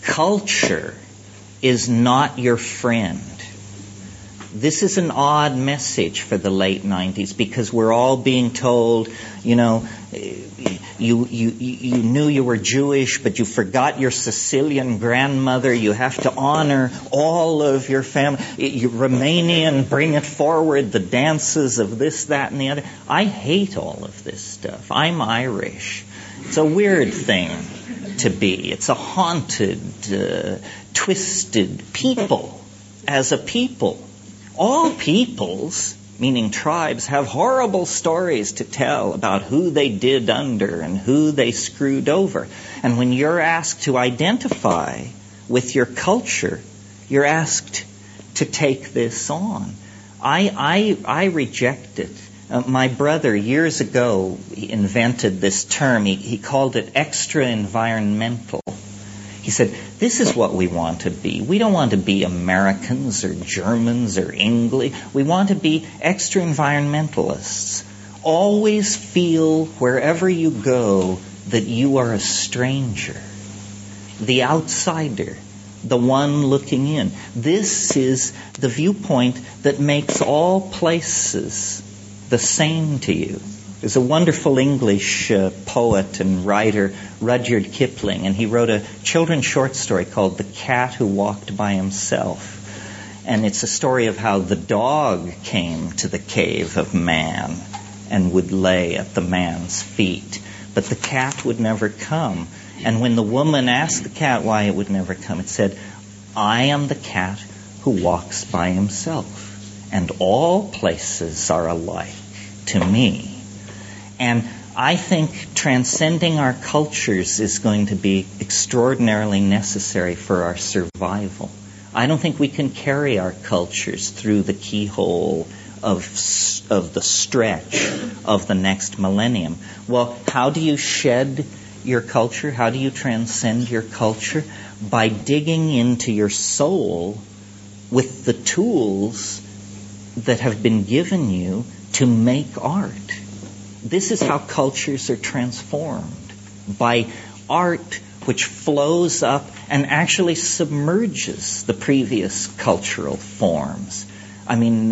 culture is not your friend. This is an odd message for the late 90s because we're all being told, you know, you knew you were Jewish, but you forgot your Sicilian grandmother. You have to honor all of your family. You're Romanian, bring it forward, the dances of this, that, and the other. I hate all of this stuff. I'm Irish. It's a weird thing to be. It's a haunted, twisted people as a people. All peoples, meaning tribes, have horrible stories to tell about who they did under and who they screwed over. And when you're asked to identify with your culture, you're asked to take this on. I reject it. My brother, years ago, he invented this term. He called it extra-environmental. He said, this is what we want to be. We don't want to be Americans or Germans or English. We want to be extra-environmentalists. Always feel wherever you go that you are a stranger, the outsider, the one looking in. This is the viewpoint that makes all places the same to you. There's a wonderful English poet and writer, Rudyard Kipling, and he wrote a children's short story called The Cat Who Walked by Himself. And it's a story of how the dog came to the cave of man and would lay at the man's feet. But the cat would never come. And when the woman asked the cat why it would never come, it said, I am the cat who walks by himself, and all places are alike to me. And I think transcending our cultures is going to be extraordinarily necessary for our survival. I don't think we can carry our cultures through the keyhole of the stretch of the next millennium. Well, how do you shed your culture? How do you transcend your culture? By digging into your soul with the tools that have been given you to make art. This is how cultures are transformed, by art which flows up and actually submerges the previous cultural forms. I mean,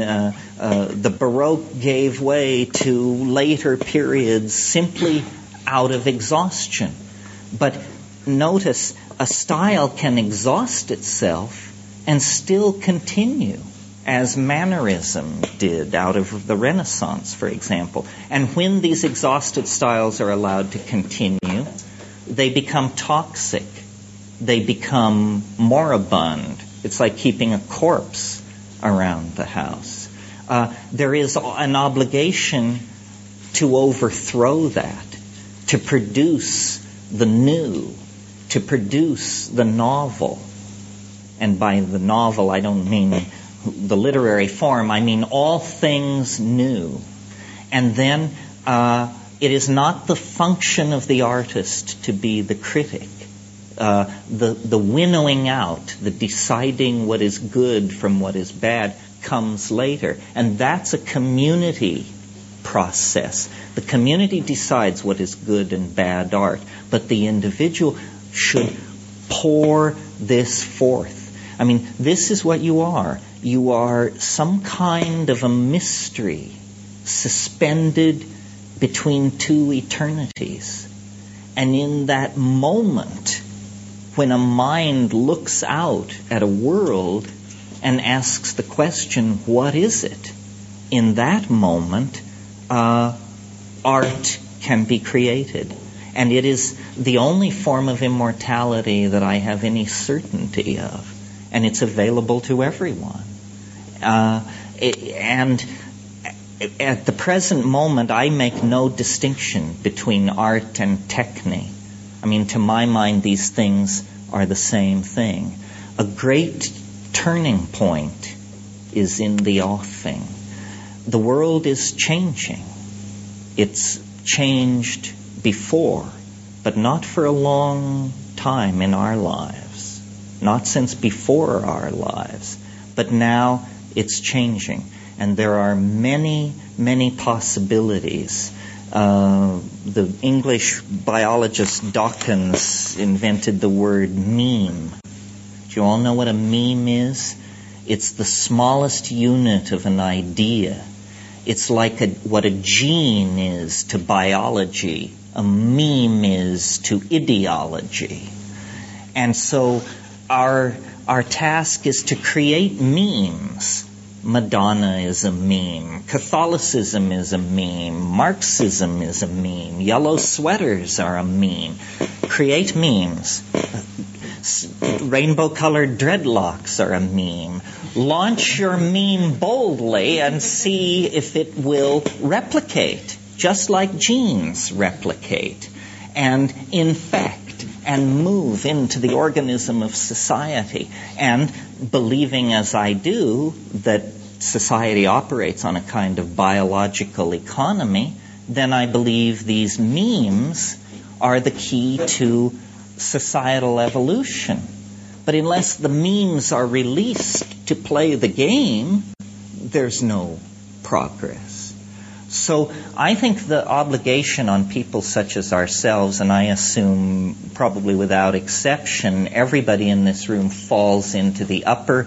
the Baroque gave way to later periods simply out of exhaustion. But notice, a style can exhaust itself and still continue, as mannerism did out of the Renaissance, for example. And when these exhausted styles are allowed to continue, they become toxic. They become moribund. It's like keeping a corpse around the house. There is an obligation to overthrow that, to produce the new, to produce the novel. And by the novel, I don't mean the literary form, I mean all things new. And then it is not the function of the artist to be the critic. The winnowing out, the deciding what is good from what is bad comes later. And that's a community process. The community decides what is good and bad art, but the individual should pour this forth. I mean, this is what you are. You are some kind of a mystery suspended between two eternities. And in that moment, when a mind looks out at a world and asks the question, what is it? In that moment, art can be created. And it is the only form of immortality that I have any certainty of. And it's available to everyone. And at the present moment, I make no distinction between art and technique. I mean, to my mind, these things are the same thing. A great turning point is in the offing. The world is changing. It's changed before, but not for a long time in our lives. Not since before our lives. But now it's changing. And there are many, many possibilities. The English biologist Dawkins invented the word meme. Do you all know what a meme is? It's the smallest unit of an idea. It's like what a gene is to biology, a meme is to ideology. And so our task is to create memes. Madonna is a meme. Catholicism is a meme. Marxism is a meme. Yellow sweaters are a meme. Create memes. Rainbow-colored dreadlocks are a meme. Launch your meme boldly and see if it will replicate, just like genes replicate, and infect and move into the organism of society. And believing as I do that society operates on a kind of biological economy, then I believe these memes are the key to societal evolution. But unless the memes are released to play the game, there's no progress. So I think the obligation on people such as ourselves, and I assume probably without exception, everybody in this room falls into the upper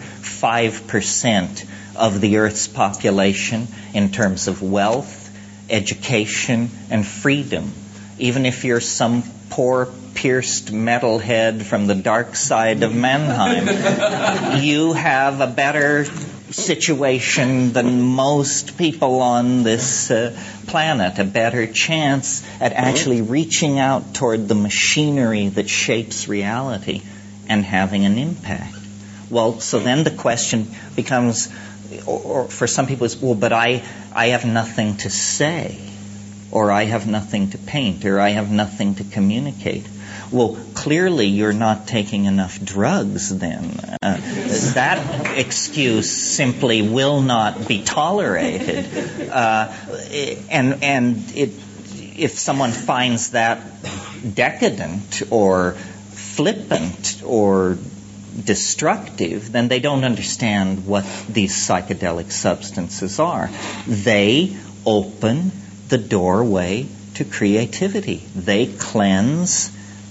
5% of the Earth's population in terms of wealth, education, and freedom. Even if you're some poor, pierced metalhead from the dark side of Mannheim, you have a better situation than most people on this planet, a better chance at actually reaching out toward the machinery that shapes reality and having an impact. Well, so then the question becomes, or for some people it's, well, but I have nothing to say, or I have nothing to paint, or I have nothing to communicate. Well, clearly you're not taking enough drugs then. That excuse simply will not be tolerated. If someone finds that decadent or flippant or destructive, then they don't understand what these psychedelic substances are. They open the doorway to creativity. They cleanse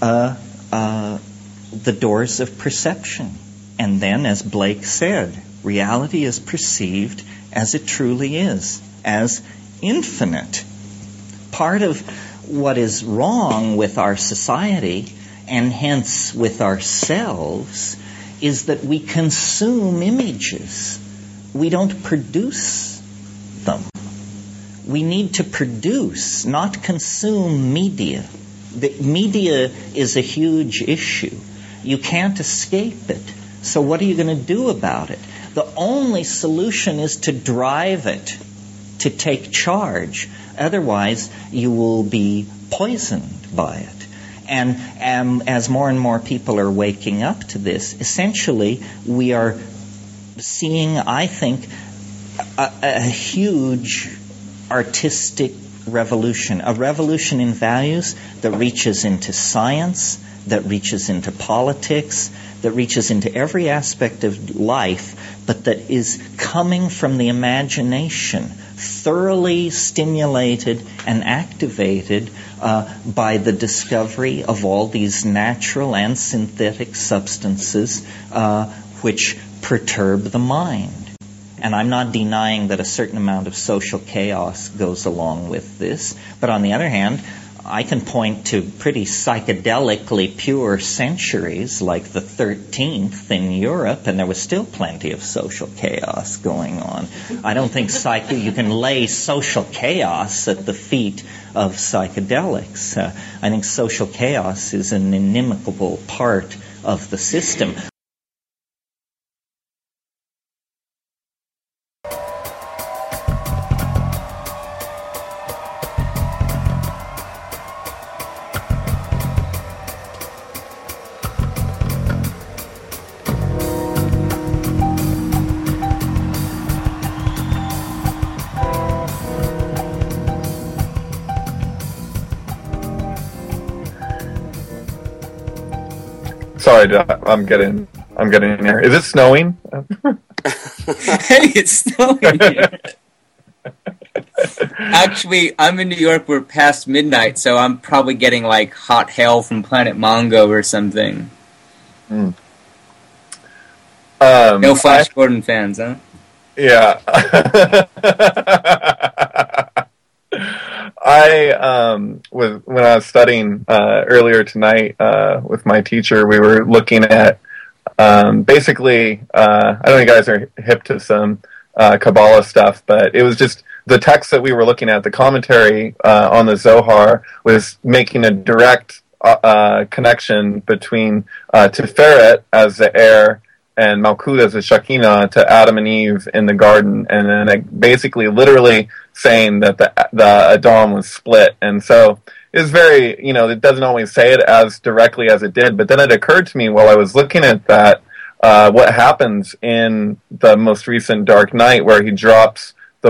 the doors of perception. And then, as Blake said, reality is perceived as it truly is, as infinite. Part of what is wrong with our society, and hence with ourselves, is that we consume images. We don't produce them. We need to produce, not consume media. The media is a huge issue. You can't escape it. So what are you going to do about it? The only solution is to drive it, to take charge. Otherwise, you will be poisoned by it. And as more and more people are waking up to this, essentially we are seeing, I think, a huge artistic revolution, a revolution in values that reaches into science, that reaches into politics, that reaches into every aspect of life, but that is coming from the imagination, thoroughly stimulated and activated by the discovery of all these natural and synthetic substances which perturb the mind. And I'm not denying that a certain amount of social chaos goes along with this. But on the other hand, I can point to pretty psychedelically pure centuries like the 13th in Europe, and there was still plenty of social chaos going on. I don't think you can lay social chaos at the feet of psychedelics. I think social chaos is an inimical part of the system. Sorry, I'm getting here. Is it snowing? Hey, it's snowing here. Actually, I'm in New York. We're past midnight, so I'm probably getting like hot hail from Planet Mongo or something. No Flash Gordon fans, huh? Yeah. When I was studying earlier tonight with my teacher, we were looking at basically, I don't know if you guys are hip to some Kabbalah stuff, but it was just the text that we were looking at, the commentary on the Zohar was making a direct connection between Tiferet as the heir and Malkut as the Shekinah to Adam and Eve in the garden, and then basically literally saying that the Adam was split. And so it was very, it doesn't always say it as directly as it did, but then it occurred to me while I was looking at that, what happens in the most recent Dark Knight, where he drops an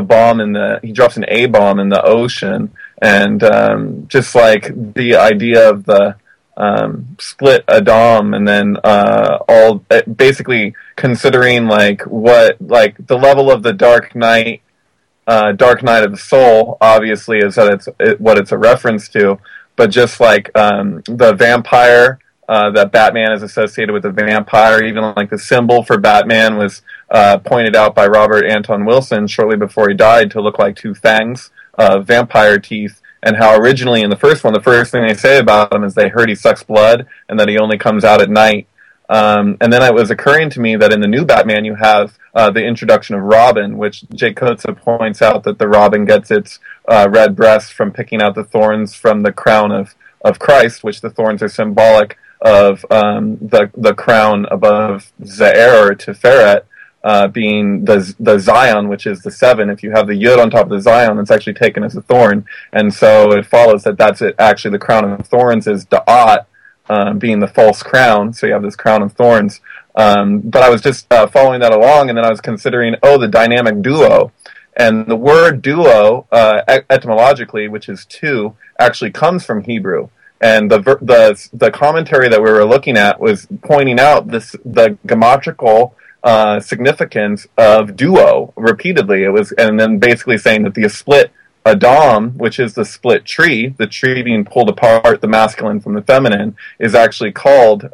A bomb in the ocean, and just like the idea of the split Adam, and then basically considering the level of the Dark Knight of the Soul, obviously, is that what it's a reference to, but just like the vampire, that Batman is associated with a vampire, even like the symbol for Batman was pointed out by Robert Anton Wilson shortly before he died to look like two fangs, vampire teeth, and how originally in the first one, the first thing they say about him is they heard he sucks blood and that he only comes out at night. And then it was occurring to me that in the new Batman you have the introduction of Robin, which Jay Kotza points out that the Robin gets its red breast from picking out the thorns from the crown of Christ, which the thorns are symbolic of the crown above Ze'er or Tiferet, being the Zion, which is the 7. If you have the Yud on top of the Zion, it's actually taken as a thorn. And so it follows that that's it. Actually, the crown of thorns is Da'at, being the false crown. So you have this crown of thorns. But I was just following that along, and then I was considering, the dynamic duo. And the word duo, etymologically, which is two, actually comes from Hebrew. And the commentary that we were looking at was pointing out the geometrical significance of duo repeatedly. And then basically saying that the split Adam, which is the split tree, the tree being pulled apart, the masculine from the feminine, is actually called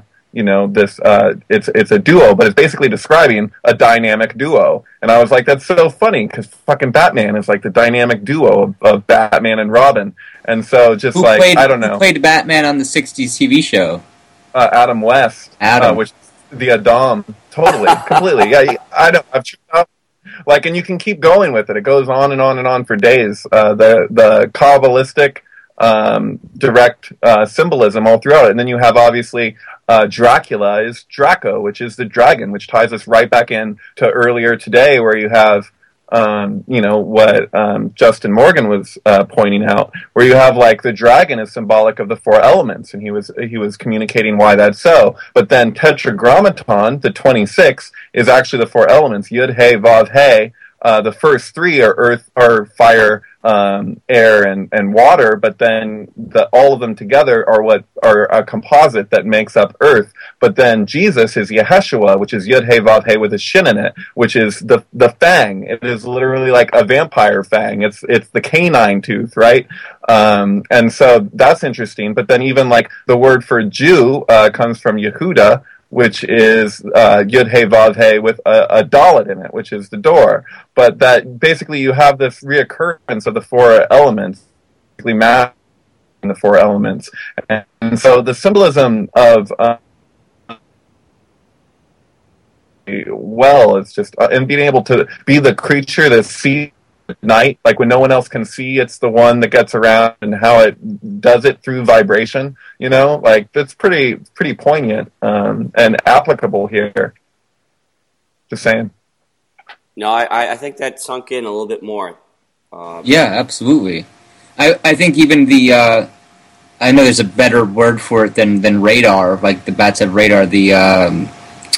it's a duo, but it's basically describing a dynamic duo. And I was like, that's so funny, because fucking Batman is like the dynamic duo of Batman and Robin. And so I don't know. Who played Batman on the 60s TV show? Adam West. Which the Adam, totally, completely. Yeah, I know. I've checked out. And you can keep going with it. It goes on and on and on for days. The Kabbalistic direct symbolism all throughout it. And then you have, obviously, Dracula is Draco, which is the dragon, which ties us right back in to earlier today, where you have what Justin Morgan was pointing out, where you have the dragon is symbolic of the 4 elements, and he was communicating why that's so. But then Tetragrammaton, the 26, is actually the 4 elements: Yud, He, Vav, He. The first 3 are earth, or fire, air, and water, but then all of them together are a composite that makes up earth. But then Jesus is Yeshua, which is Yud He Vav He with a shin in it, which is the fang. It is literally like a vampire fang. It's the canine tooth, right? And so that's interesting. But then even the word for Jew comes from Yehuda, which is Yud He Vav He with a dalet in it, which is the door. But that basically you have this reoccurrence of the 4 elements, basically mapping the 4 elements. And so the symbolism of it's just and being able to be the creature that sees at night, when no one else can see, it's the one that gets around, and how it does it through vibration, that's pretty poignant and applicable here. Just saying. No, I think that sunk in a little bit more. Yeah, absolutely. I think even I know there's a better word for it than radar, like the bats have radar, the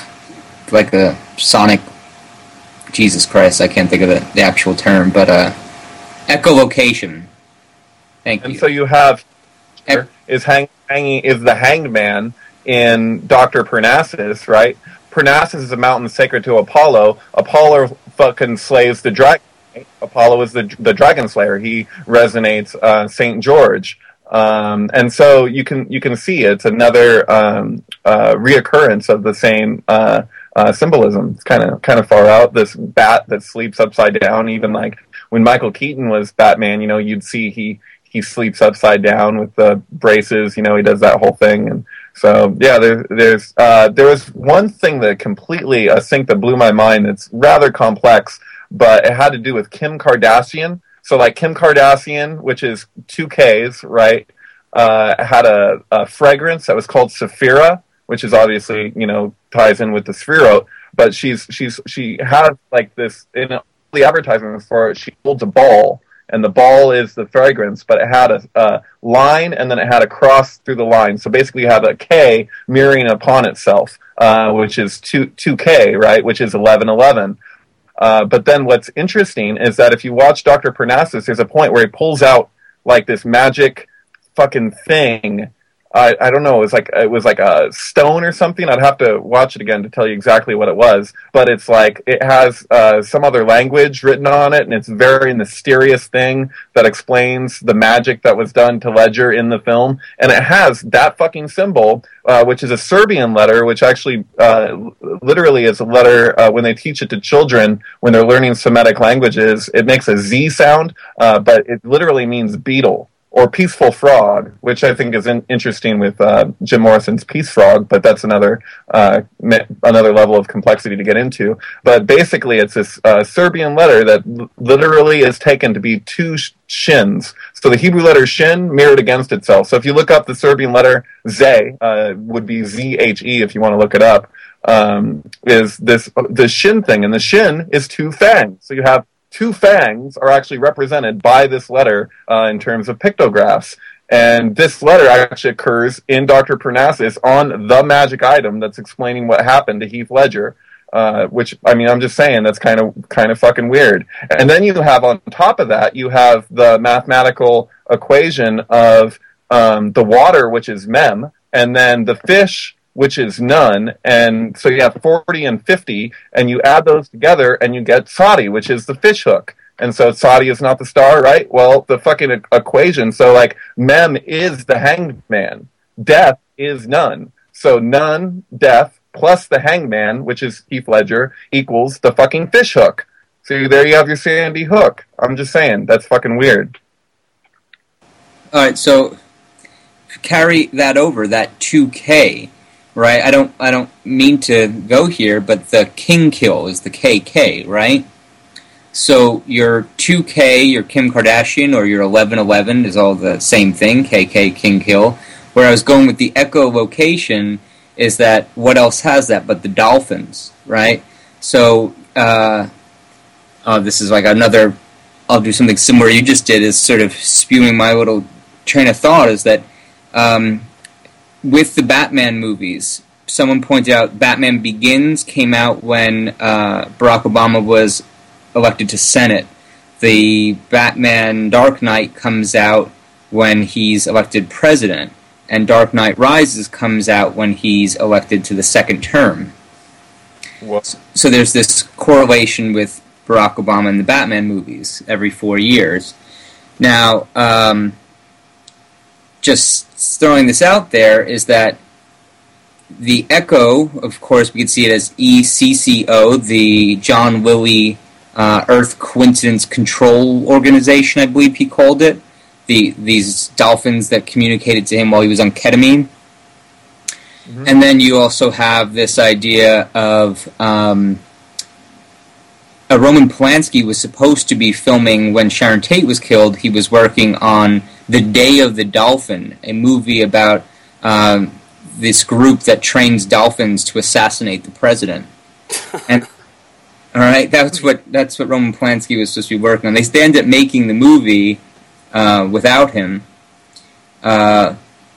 sonic, Jesus Christ, I can't think of the actual term, but echolocation. Thank you. And so you have is the hanged man in Dr. Parnassus, right? Parnassus is a mountain sacred to Apollo. Apollo fucking slays the dragon. Apollo is the dragon slayer. He resonates Saint George. And so you can see it's another reoccurrence of the same symbolism. It's kind of far out. This bat that sleeps upside down, even like when Michael Keaton was Batman, you'd see he sleeps upside down with the braces. He does that whole thing. And so, yeah, there was one thing that completely, a sync that blew my mind. It's rather complex, but it had to do with Kim Kardashian. So, like, Kim Kardashian, which is 2 Ks, right, had a fragrance that was called Saphira, which is obviously, ties in with the Sphero. But she has, like, this, in the advertisement for it, she holds a ball. And the ball is the fragrance, but it had a line, and then it had a cross through the line. So basically you have a K mirroring upon itself, which is 2K, right, which is 1111. But then what's interesting is that if you watch Dr. Parnassus, there's a point where he pulls out, like, this magic fucking thing. I don't know, it was like a stone or something. I'd have to watch it again to tell you exactly what it was. But it's like, it has some other language written on it, and it's a very mysterious thing that explains the magic that was done to Ledger in the film. And it has that fucking symbol, which is a Serbian letter, which actually literally is a letter when they teach it to children when they're learning Semitic languages. It makes a Z sound, but it literally means beetle. Or peaceful frog, which I think is interesting with Jim Morrison's Peace Frog, but that's another level of complexity to get into. But basically, it's this Serbian letter that literally is taken to be 2 shins. So the Hebrew letter shin mirrored against itself. So if you look up the Serbian letter Ze, would be Z-H-E if you want to look it up, is the shin thing, and the shin is 2 fangs. So you have 2 fangs are actually represented by this letter in terms of pictographs. And this letter actually occurs in Dr. Parnassus on the magic item that's explaining what happened to Heath Ledger, which, I mean, I'm just saying, that's kind of fucking weird. And then you have, on top of that, you have the mathematical equation of the water, which is mem, and then the fish, which is none, and so you have 40 and 50, and you add those together, and you get Sadi, which is the fish hook. And so Sadi is not the star, right? Well, the fucking equation, so like, mem is the hanged man, death is none. So none, death, plus the hanged man, which is Heath Ledger, equals the fucking fish hook. So there you have your Sandy Hook. I'm just saying, that's fucking weird. Alright, so carry that over, that 2K, right? I don't mean to go here, but the king kill is the KK, right? So your 2K, your Kim Kardashian, or your 1111 is all the same thing, KK, king kill. Where I was going with the echolocation is that what else has that but the dolphins, right? So this is like another, I'll do something similar you just did, is sort of spewing my little train of thought, is that with the Batman movies, someone pointed out Batman Begins came out when Barack Obama was elected to Senate. The Batman Dark Knight comes out when he's elected president, and Dark Knight Rises comes out when he's elected to the second term. What? So there's this correlation with Barack Obama and the Batman movies every 4 years. Now, just throwing this out there, is that the Echo, of course, we could see it as ECCO, the John Lilly Earth Coincidence Control Organization, I believe he called it. These dolphins that communicated to him while he was on ketamine. Mm-hmm. And then you also have this idea of Roman Polanski was supposed to be filming when Sharon Tate was killed. He was working on The Day of the Dolphin, a movie about this group that trains dolphins to assassinate the president. And all right, that's what Roman Polanski was supposed to be working on. They ended up making the movie without him. But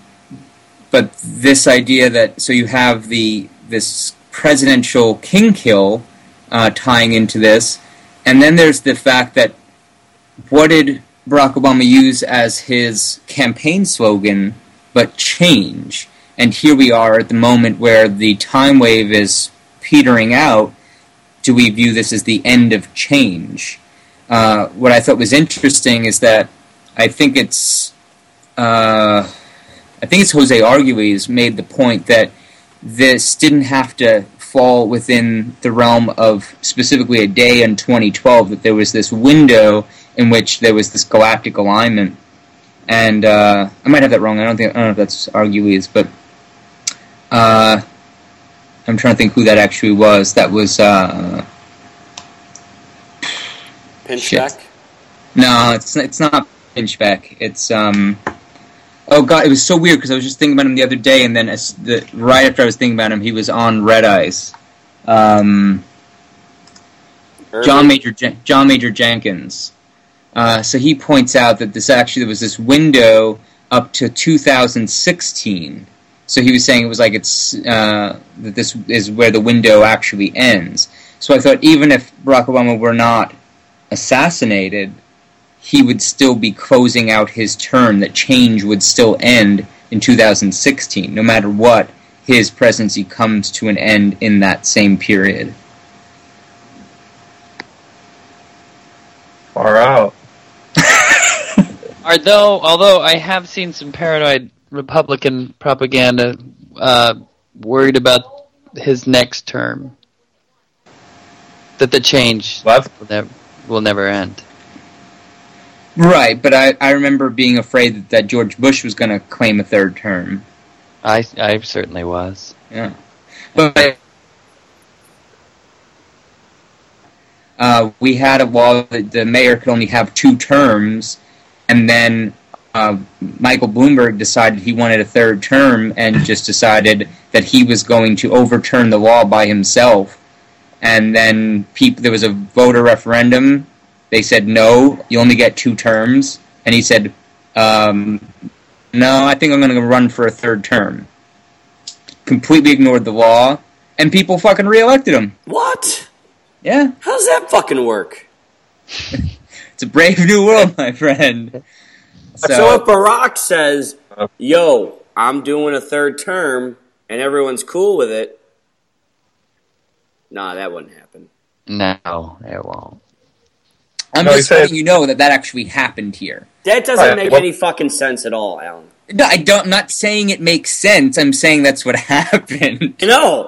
this idea that, so you have this presidential king kill tying into this, and then there's the fact that what did Barack Obama use as his campaign slogan but change? And here we are at the moment where the time wave is petering out. Do we view this as the end of change? What I thought was interesting is that I think it's Jose Arguelles made the point that this didn't have to fall within the realm of specifically a day in 2012, that there was this window in which there was this galactic alignment. And I might have that wrong. I don't know if that's arguably is, but I'm trying to think who that actually was. That was Pinchbeck? No, it's not Pinchbeck. It's oh god, it was so weird because I was just thinking about him the other day, and then right after I was thinking about him, he was on Red Eyes. John Major Jenkins. So he points out that there was this window up to 2016. So he was saying it was like that this is where the window actually ends. So I thought even if Barack Obama were not assassinated, he would still be closing out his term, that change would still end in 2016. No matter what, his presidency comes to an end in that same period. Far out. Although I have seen some paranoid Republican propaganda worried about his next term, that the change will never end. Right, but I remember being afraid that George Bush was going to claim a third term. I certainly was. Yeah. But we had a law that the mayor could only have 2 terms, and then Michael Bloomberg decided he wanted a third term and just decided that he was going to overturn the law by himself. And then there was a voter referendum. They said, no, you only get 2 terms. And he said, no, I think I'm going to run for a third term. Completely ignored the law, and people fucking reelected him. What? Yeah. How does that fucking work? It's a brave new world, my friend. So if Barack says, yo, I'm doing a third term, and everyone's cool with it, nah, that wouldn't happen. No, it won't. I'm just letting you know that actually happened here. That doesn't make any fucking sense at all, Alan. No, I'm not saying it makes sense. I'm saying that's what happened. No.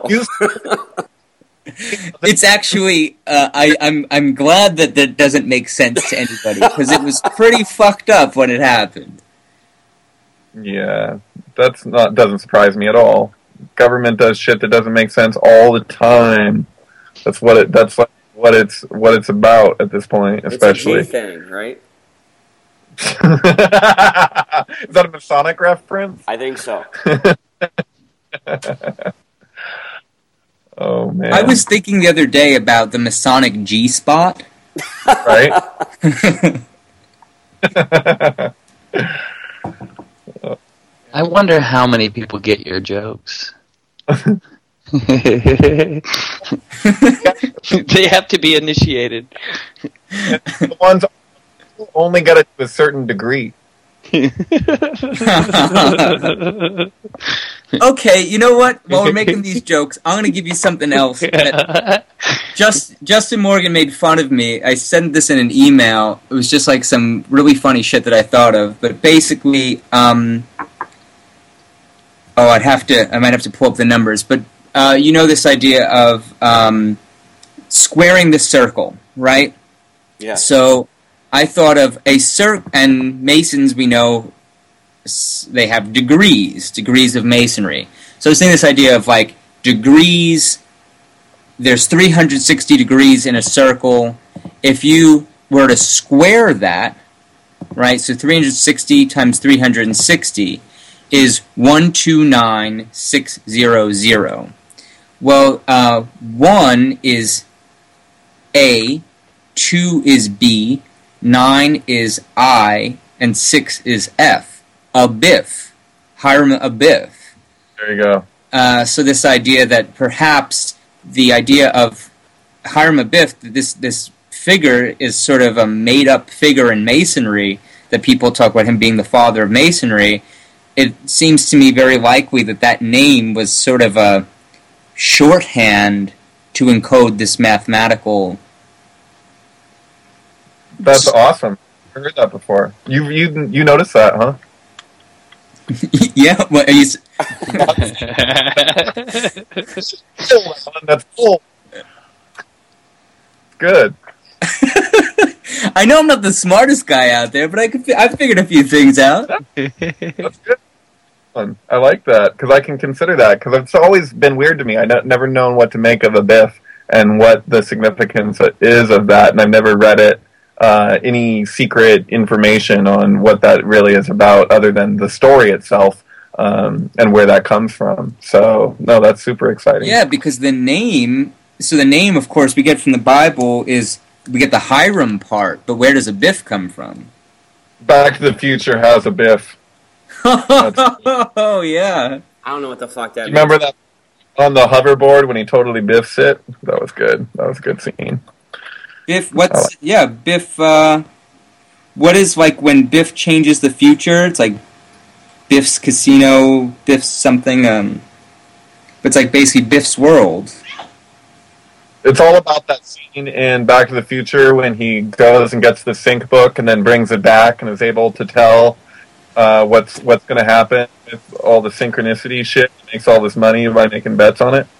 It's actually, I'm glad that doesn't make sense to anybody, because it was pretty fucked up when it happened. Yeah, doesn't surprise me at all. Government does shit that doesn't make sense all the time. That's what it's about at this point, especially. It's a G thing, right? Is that a Masonic reference? I think so. Oh man! I was thinking the other day about the Masonic G-spot. Right? I wonder how many people get your jokes. They have to be initiated. The ones only got it to a certain degree. Okay, you know what? While we're making these jokes, I'm going to give you something else. That Justin Morgan made fun of me. I sent this in an email. It was just like some really funny shit that I thought of. But basically, I might have to pull up the numbers. But you know this idea of squaring the circle, right? Yeah. So I thought of a circle, and Masons, we know, they have degrees of masonry. So I was thinking this idea of like degrees. There's 360 degrees in a circle. If you were to square that, right? So 360 times 360 is 129,600. Well, 1 is A, 2 is B, 9 is I, and 6 is F. Abiff. Hiram Abiff. There you go. So this idea that perhaps the idea of Hiram Abiff, this figure is sort of a made-up figure in Masonry, that people talk about him being the father of Masonry. It seems to me very likely that name was sort of a shorthand to encode this mathematical... That's awesome. I heard that before. You noticed that, huh? Yeah, what are you? That's cool. Good. I know I'm not the smartest guy out there, but I figured a few things out. That's good. I like that because I can consider that because it's always been weird to me. I've never known what to make of a Biff and what the significance is of that, and I've never read it. Any secret information on what that really is about other than the story itself and where that comes from. So, no, that's super exciting. Yeah, because the name, of course, we get from the Bible is, we get the Hiram part, but where does a Biff come from? Back to the Future has a Biff. Oh, yeah. I don't know what the fuck that means. Remember that on the hoverboard when he totally biffs it? That was good. That was a good scene. Biff, Biff, what is, like, when Biff changes the future? It's like Biff's Casino, Biff's something, but it's like basically Biff's world. It's all about that scene in Back to the Future when he goes and gets the sync book and then brings it back and is able to tell what's going to happen with all the synchronicity shit. He makes all this money by making bets on it.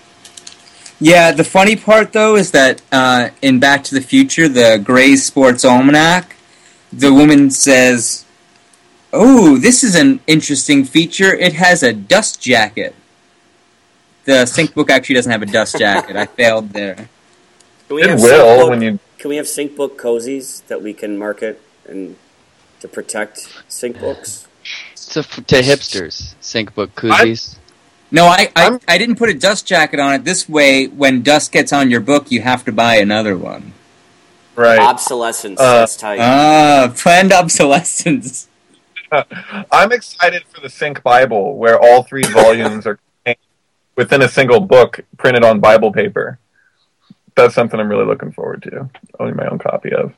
Yeah, the funny part, though, is that in Back to the Future, the Gray's Sports Almanac, the woman says, "Oh, this is an interesting feature. It has a dust jacket." The sync book actually doesn't have a dust jacket. I failed there. Can we have sync book cozies that we can market and to protect sync books? To hipsters, sync book koozies. No, I didn't put a dust jacket on it. This way, when dust gets on your book, you have to buy another one. Right. Obsolescence. That's tight. Planned obsolescence. I'm excited for the Sync Bible, where all 3 volumes are within a single book printed on Bible paper. That's something I'm really looking forward to. Owning my own copy of.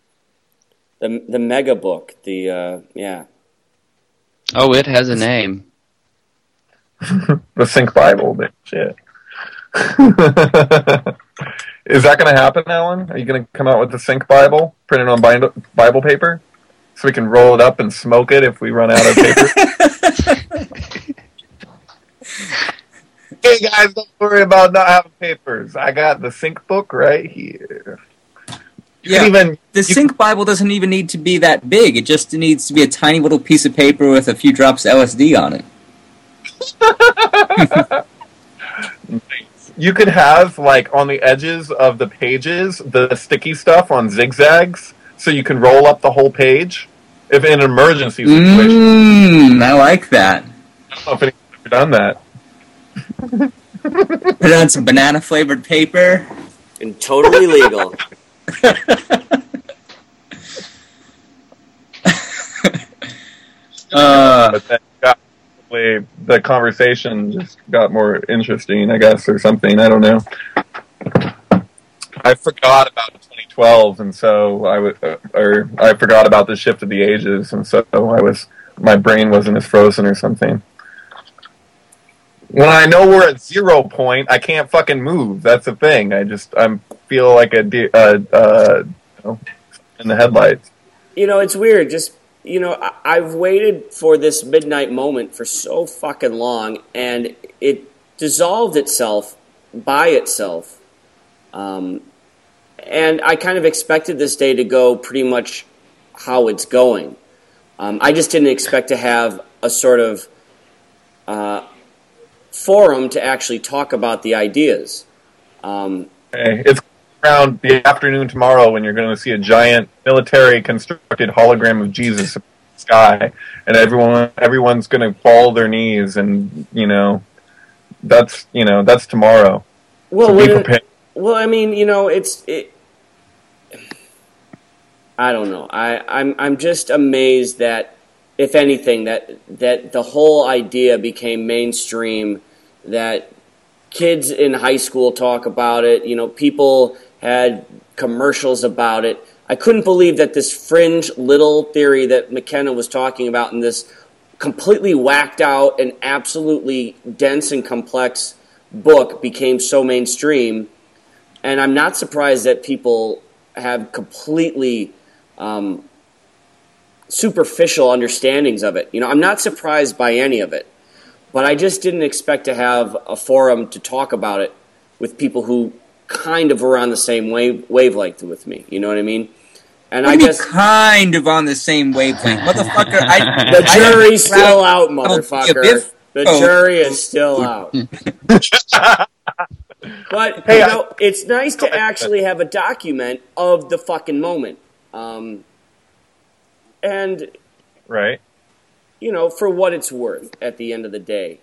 The mega book. Yeah. Oh, it has a name. The Sync Bible, shit. Is that going to happen, Alan? Are you going to come out with the Sync Bible printed on Bible paper? So we can roll it up and smoke it if we run out of paper? Hey guys, don't worry about not having papers. I got the Sync book right here. The Sync Bible doesn't even need to be that big. It just needs to be a tiny little piece of paper with a few drops of LSD on it. You could have, like, on the edges of the pages, the sticky stuff on zigzags, so you can roll up the whole page if in an emergency situation. I like that. I don't know if anyone's ever done that. Put it on some banana-flavored paper. And totally legal. But then the conversation just got more interesting, I guess, or something. I don't know. I forgot about 2012, and so I forgot about the shift of the ages, and so my brain wasn't as frozen or something. When I know we're at 0 point, I can't fucking move. That's the thing. I feel like in the headlights. It's weird. Just, I've waited for this midnight moment for so fucking long, and it dissolved itself by itself. And I kind of expected this day to go pretty much how it's going. I just didn't expect to have a sort of forum to actually talk about the ideas. It's around the afternoon tomorrow when you're going to see a giant military constructed hologram of Jesus in the sky, and everyone's going to fall their knees, and that's tomorrow. Well, so be prepared. Well, I mean, I don't know. I'm just amazed that, if anything, that the whole idea became mainstream, that kids in high school talk about it, people had commercials about it. I couldn't believe that this fringe little theory that McKenna was talking about in this completely whacked out and absolutely dense and complex book became so mainstream. And I'm not surprised that people have completely superficial understandings of it. I'm not surprised by any of it, but I just didn't expect to have a forum to talk about it with people who kind of were on the same wavelength with me. You know what I mean? And I guess kind of on the same wavelength, motherfucker. The jury's still out, motherfucker. The jury is still out. But it's nice to actually have a document of the fucking moment. And right, for what it's worth at the end of the day.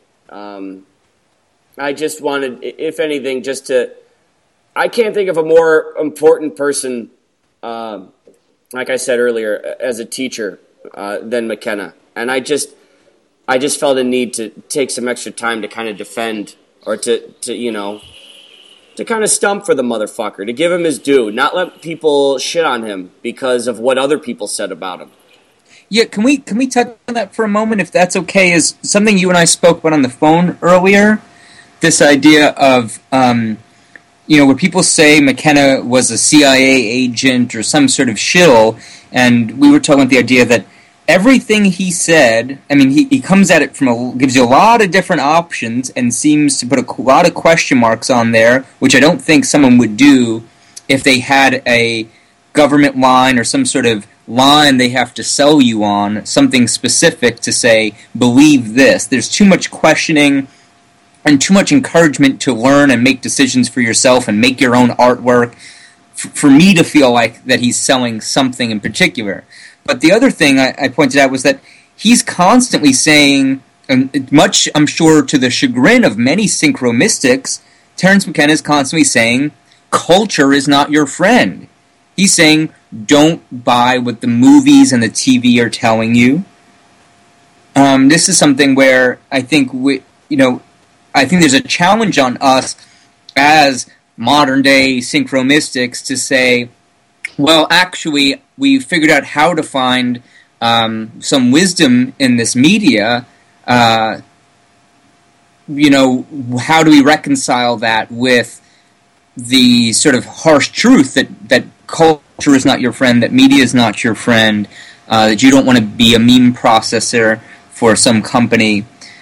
I just wanted, if anything, I can't think of a more important person, like I said earlier, as a teacher than McKenna. And I just felt a need to take some extra time to kind of defend, or to kind of stump for the motherfucker, to give him his due, not let people shit on him because of what other people said about him. Yeah, can we touch on that for a moment, if that's okay? Is something you and I spoke about on the phone earlier, this idea of, where people say McKenna was a CIA agent or some sort of shill, and we were talking about the idea that everything he said, he comes at it gives you a lot of different options and seems to put a lot of question marks on there, which I don't think someone would do if they had a government line or some sort of line they have to sell you on, something specific to say, believe this. There's too much questioning and too much encouragement to learn and make decisions for yourself and make your own artwork for me to feel like that he's selling something in particular. But the other thing I pointed out was that he's constantly saying, and much, I'm sure, to the chagrin of many synchro mystics, Terence McKenna is constantly saying, culture is not your friend. He's saying, don't buy what the movies and the TV are telling you. This is something where I think I think there's a challenge on us as modern day synchro mystics to say, well, actually, we figured out how to find some wisdom in this media. How do we reconcile that with the sort of harsh truth that culture is not your friend, that media is not your friend, that you don't want to be a meme processor for some company.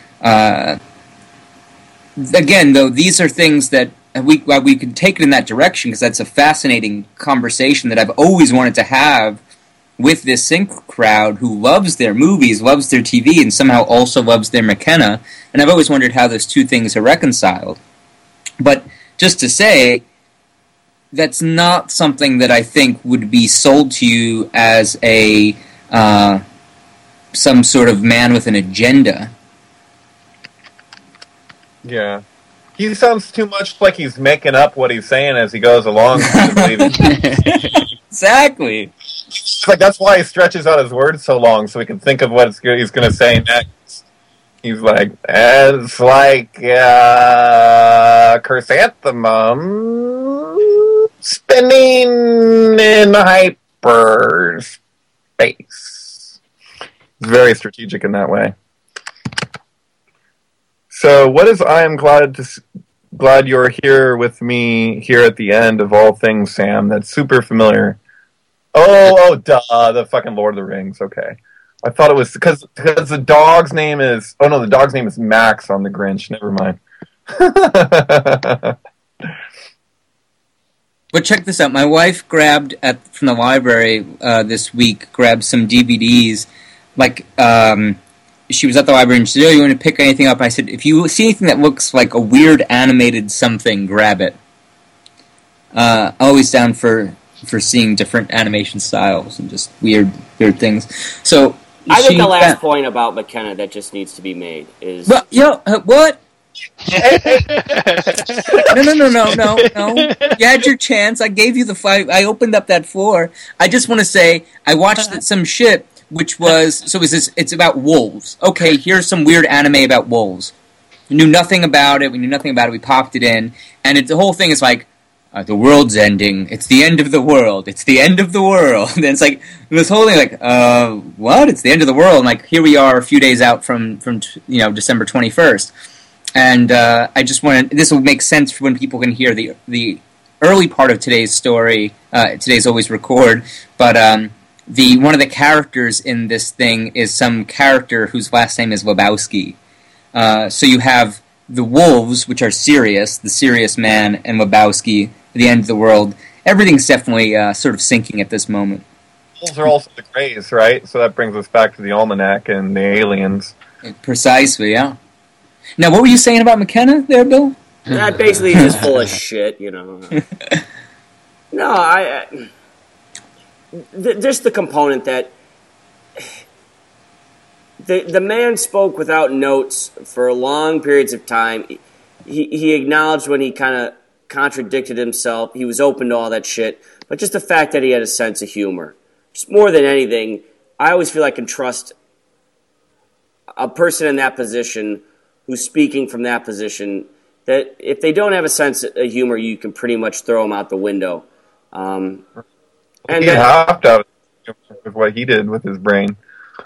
Again, though, these are things that we could take it in that direction, because that's a fascinating conversation that I've always wanted to have with this sync crowd who loves their movies, loves their TV, and somehow also loves their McKenna. And I've always wondered how those two things are reconciled. But just to say, that's not something that I think would be sold to you as a some sort of man with an agenda. Yeah. He sounds too much like he's making up what he's saying as he goes along. Exactly. Like, that's why he stretches out his words so long, so he can think of what he's going to say next. He's like, it's like chrysanthemum spinning in hyperspace. It's very strategic in that way. So, what is I am glad you're here with me here at the end of all things, Sam? That's super familiar. Oh, duh, the fucking Lord of the Rings. Okay, I thought it was because the dog's name is. Oh no, the dog's name is Max on the Grinch. Never mind. But check this out. My wife grabbed from the library this week. Grabbed some DVDs, she was at the library and she said, "Oh, you want to pick anything up?" I said, "If you see anything that looks like a weird animated something, grab it." Always down for seeing different animation styles and just weird things. So I think the last point about McKenna that just needs to be made is... What? No. You had your chance. I gave you the 5. I opened up that 4. I just want to say, I watched some shit which was, it's about wolves. Okay, here's some weird anime about wolves. We knew nothing about it, we popped it in, and the whole thing is like, the world's ending, it's the end of the world, and it's like, this whole thing like, what? It's the end of the world, and like, here we are a few days out from December 21st. And I just wanted, this will make sense for when people can hear the early part of today's story, today's Always Record, but one of the characters in this thing is some character whose last name is Lebowski. So you have the wolves, which are Sirius, the Sirius Man, and Lebowski, the end of the world. Everything's definitely sort of sinking at this moment. Wolves are also the Greys, right? So that brings us back to the Almanac and the aliens. Precisely, yeah. Now, what were you saying about McKenna there, Bill? That basically is just full of shit, you know. No, just the component that the man spoke without notes for long periods of time. He acknowledged when he kind of contradicted himself. He was open to all that shit. But just the fact that he had a sense of humor. Just more than anything, I always feel I can trust a person in that position who's speaking from that position, that if they don't have a sense of humor, you can pretty much throw them out the window. And he hopped out with what he did with his brain.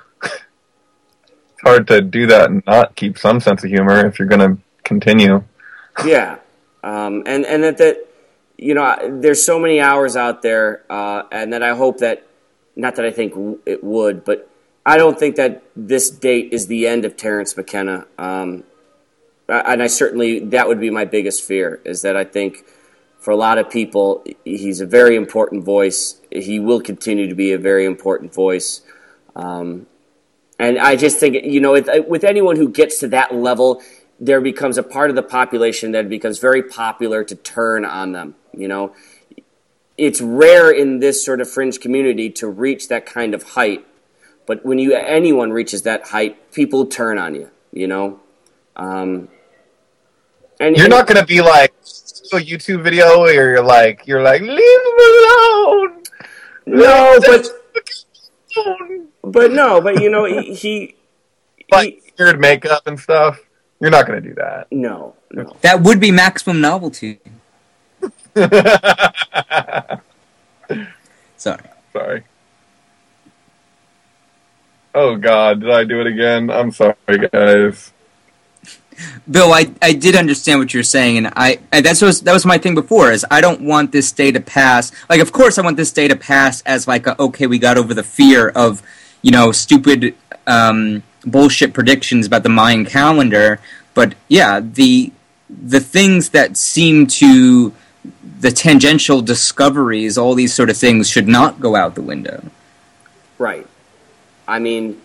It's hard to do that and not keep some sense of humor if you're going to continue. Yeah. And that you know, there's so many hours out there, and that I hope that, not that I think it would, but I don't think that this date is the end of Terence McKenna. And I certainly, that would be my biggest fear, is that I think for a lot of people, he's a very important voice. He will continue to be a very important voice. And I just think, you know, with anyone who gets to that level, there becomes a part of the population that becomes very popular to turn on them, you know. It's rare in this sort of fringe community to reach that kind of height. But when anyone reaches that height, people turn on you, you know. And you're not going to be like a YouTube video where you're like, leave him alone. No, but you know, he like weird makeup and stuff. You're not going to do that. No. That would be maximum novelty. Sorry. Oh God, did I do it again? I'm sorry, guys. Bill, I did understand what you're saying, and that was my thing before, is I don't want this day to pass. Like, of course I want this day to pass as like, okay, we got over the fear of, you know, stupid bullshit predictions about the Mayan calendar, but yeah, the things that seem to, the tangential discoveries, all these sort of things should not go out the window. Right. I mean,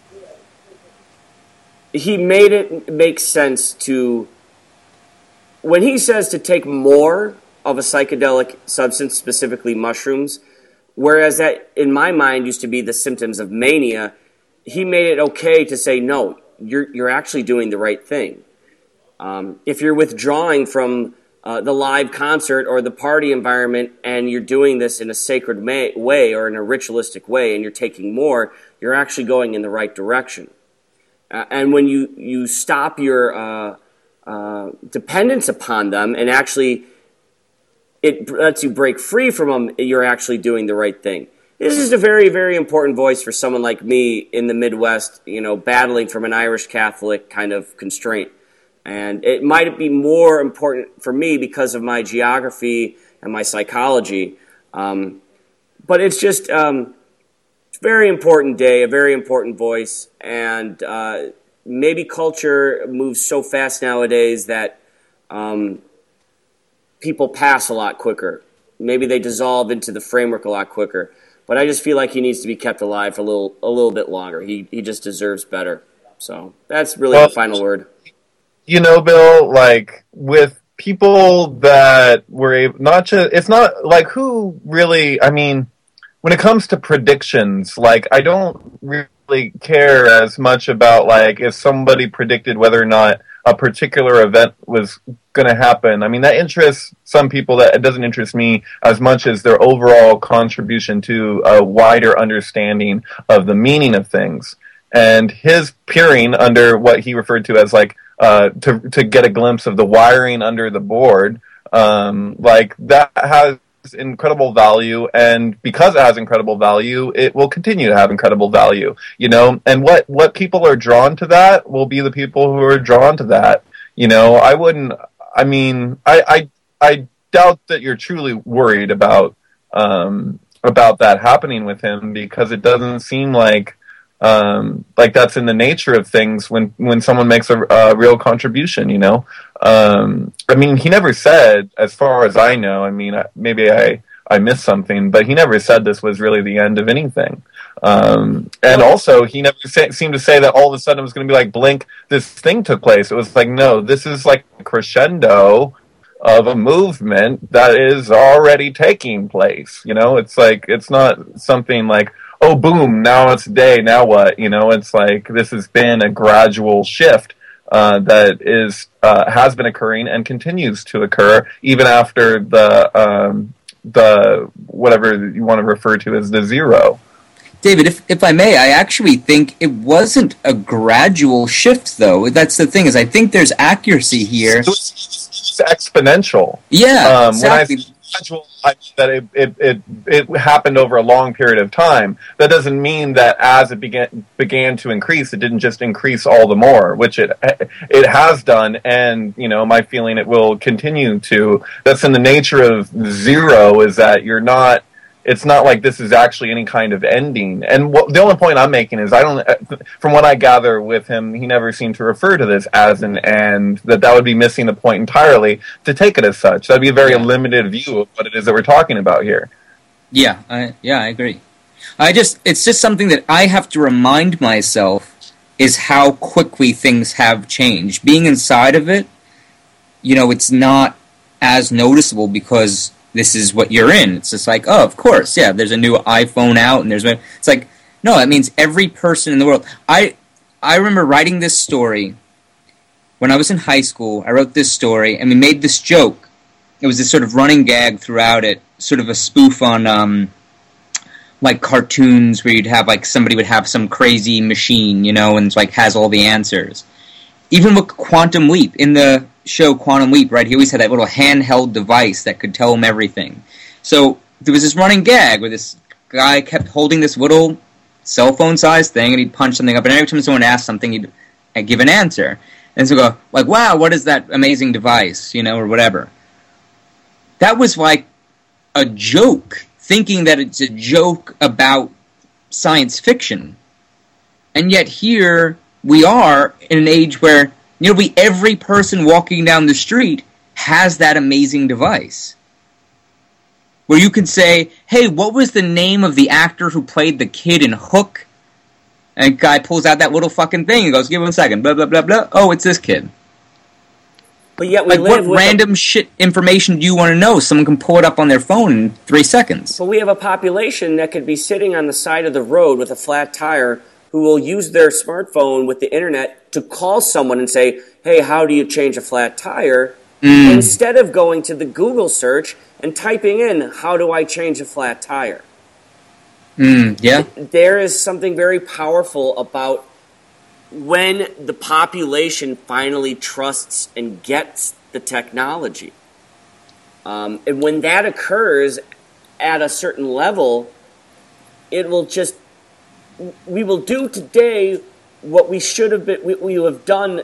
he made it make sense to, when he says to take more of a psychedelic substance, specifically mushrooms, whereas that, in my mind, used to be the symptoms of mania, he made it okay to say, no, you're actually doing the right thing. If you're withdrawing from the live concert or the party environment and you're doing this in a sacred way or in a ritualistic way and you're taking more, you're actually going in the right direction. And when you stop your dependence upon them and actually it lets you break free from them, you're actually doing the right thing. This is a very, very important voice for someone like me in the Midwest, you know, battling from an Irish Catholic kind of constraint. And it might be more important for me because of my geography and my psychology. But it's just it's a very important day, a very important voice. And maybe culture moves so fast nowadays that people pass a lot quicker. Maybe they dissolve into the framework a lot quicker. But I just feel like he needs to be kept alive for a little bit longer. He just deserves better. So that's really the final word. You know, Bill, like, with people that were able, it's not, like, who really, I mean, when it comes to predictions, like, I don't really care as much about, like, if somebody predicted whether or not a particular event was going to happen. I mean, that interests some people. That it doesn't interest me as much as their overall contribution to a wider understanding of the meaning of things. And his peering under what he referred to as, like, to get a glimpse of the wiring under the board, like, that has incredible value, and because it has incredible value, it will continue to have incredible value, you know, and what people are drawn to that will be the people who are drawn to that, you know. I doubt that you're truly worried about about that happening with him, because it doesn't seem like that's in the nature of things when someone makes a real contribution, you know. I mean, he never said, as far as I know, I mean, maybe I missed something, but he never said this was really the end of anything. And also, he never seemed to say that all of a sudden it was going to be like, blink, this thing took place. It was like, no, this is like a crescendo of a movement that is already taking place. You know, it's like, it's not something like, oh, boom, now it's day, now what? You know, it's like, this has been a gradual shift that has been occurring and continues to occur even after the whatever you want to refer to as the zero. David, if I may, I actually think it wasn't a gradual shift, though. That's the thing, is I think there's accuracy here. It's exponential. Yeah, exactly. When I say gradual, I mean that it happened over a long period of time. That doesn't mean that as it began to increase, it didn't just increase all the more, which it has done, and, you know, my feeling it will continue to. That's in the nature of zero, is that it's not like this is actually any kind of ending. And the only point I'm making is, from what I gather with him, he never seemed to refer to this as an end, that would be missing the point entirely to take it as such. That'd be a very limited view of what it is that we're talking about here. Yeah, I agree. It's just something that I have to remind myself is how quickly things have changed. Being inside of it, you know, it's not as noticeable because this is what you're in. It's just like, oh, of course, yeah, there's a new iPhone out, and it's like, no, that means every person in the world. I remember writing this story when I was in high school. I wrote this story, and we made this joke. It was this sort of running gag throughout it, sort of a spoof on, like, cartoons where you'd have, like, somebody would have some crazy machine, you know, and it's like has all the answers. Even with Quantum Leap, in the show Quantum Leap, right, he always had that little handheld device that could tell him everything. So there was this running gag where this guy kept holding this little cell phone sized thing, and he'd punch something up, and every time someone asked something, he'd give an answer. And so go, like, wow, what is that amazing device, you know, or whatever. That was like a joke, thinking that it's a joke about science fiction. And yet here we are in an age where nearly every person walking down the street has that amazing device. Where you can say, hey, what was the name of the actor who played the kid in Hook? And a guy pulls out that little fucking thing and goes, give him a second, blah, blah, blah, blah. Oh, it's this kid. But yet we live what random shit information do you want to know? Someone can pull it up on their phone in 3 seconds. But we have a population that could be sitting on the side of the road with a flat tire who will use their smartphone with the internet to call someone and say, hey, how do you change a flat tire? Instead of going to the Google search and typing in, how do I change a flat tire? Yeah. There is something very powerful about when the population finally trusts and gets the technology. And when that occurs at a certain level, it will just... We will do today what we should have been. We will have done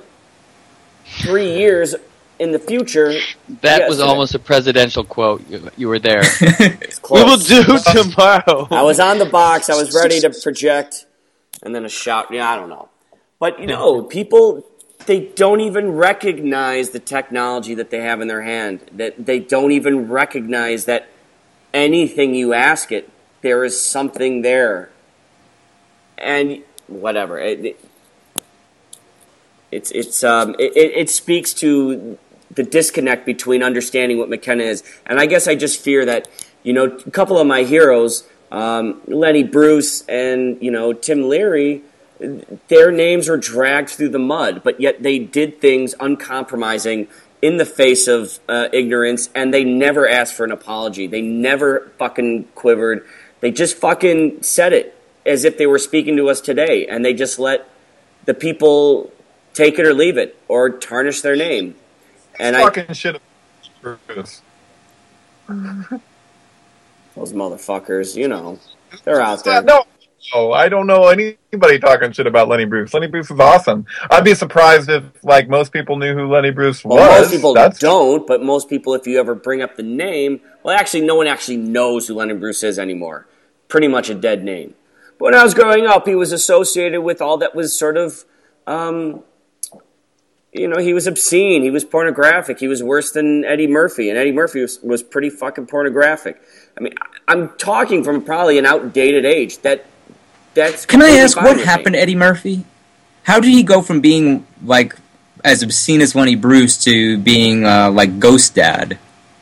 3 years in the future. That was almost a presidential quote. You were there. We will do tomorrow. I was on the box. I was ready to project, and then a shout. Yeah, I don't know. But, you know, people, they don't even recognize the technology that they have in their hand. That they don't even recognize that anything you ask it, there is something there. And whatever, it speaks to the disconnect between understanding what McKenna is, and I guess I just fear that, you know, a couple of my heroes, Lenny Bruce and, you know, Tim Leary, their names were dragged through the mud, but yet they did things uncompromising in the face of ignorance, and they never asked for an apology. They never fucking quivered. They just fucking said it as if they were speaking to us today, and they just let the people take it or leave it, or tarnish their name. And fucking shit. Those motherfuckers, you know, they're out there. No, know. I don't know anybody talking shit about Lenny Bruce. Lenny Bruce is awesome. I'd be surprised if, like, most people knew who Lenny Bruce was. Well, most people don't, but most people, if you ever bring up the name, well, actually, no one actually knows who Lenny Bruce is anymore. Pretty much a dead name. But when I was growing up, he was associated with all that was sort of, he was obscene. He was pornographic. He was worse than Eddie Murphy, and Eddie Murphy was pretty fucking pornographic. I mean, I'm talking from probably an outdated age. That's. Can I ask what happened to Eddie Murphy? How did he go from being like as obscene as Lenny Bruce to being like Ghost Dad?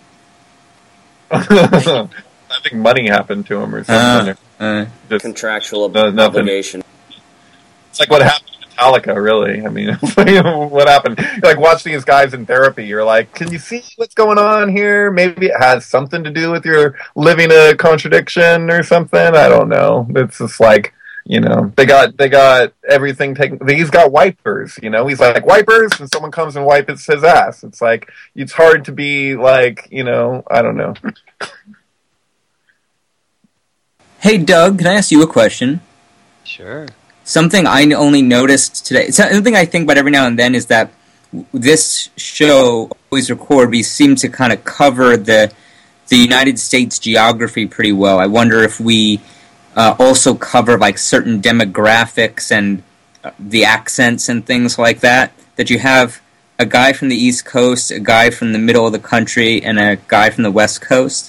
I think money happened to him or something. Just contractual obligation. It's like what happened to Metallica, really. I mean, what happened? You, like, watch these guys in therapy. You're like, can you see what's going on here? Maybe it has something to do with your living a contradiction or something. I don't know. It's just like, they got everything taken. He's got wipers, He's like, wipers, and someone comes and wipes his ass. It's like, it's hard to be like, I don't know. Hey, Doug, can I ask you a question? Sure. Something I only noticed today, something I think about every now and then is that this show, Always Record, we seem to kind of cover the United States geography pretty well. I wonder if we also cover like certain demographics and the accents and things like that. That you have a guy from the East Coast, a guy from the middle of the country, and a guy from the West Coast.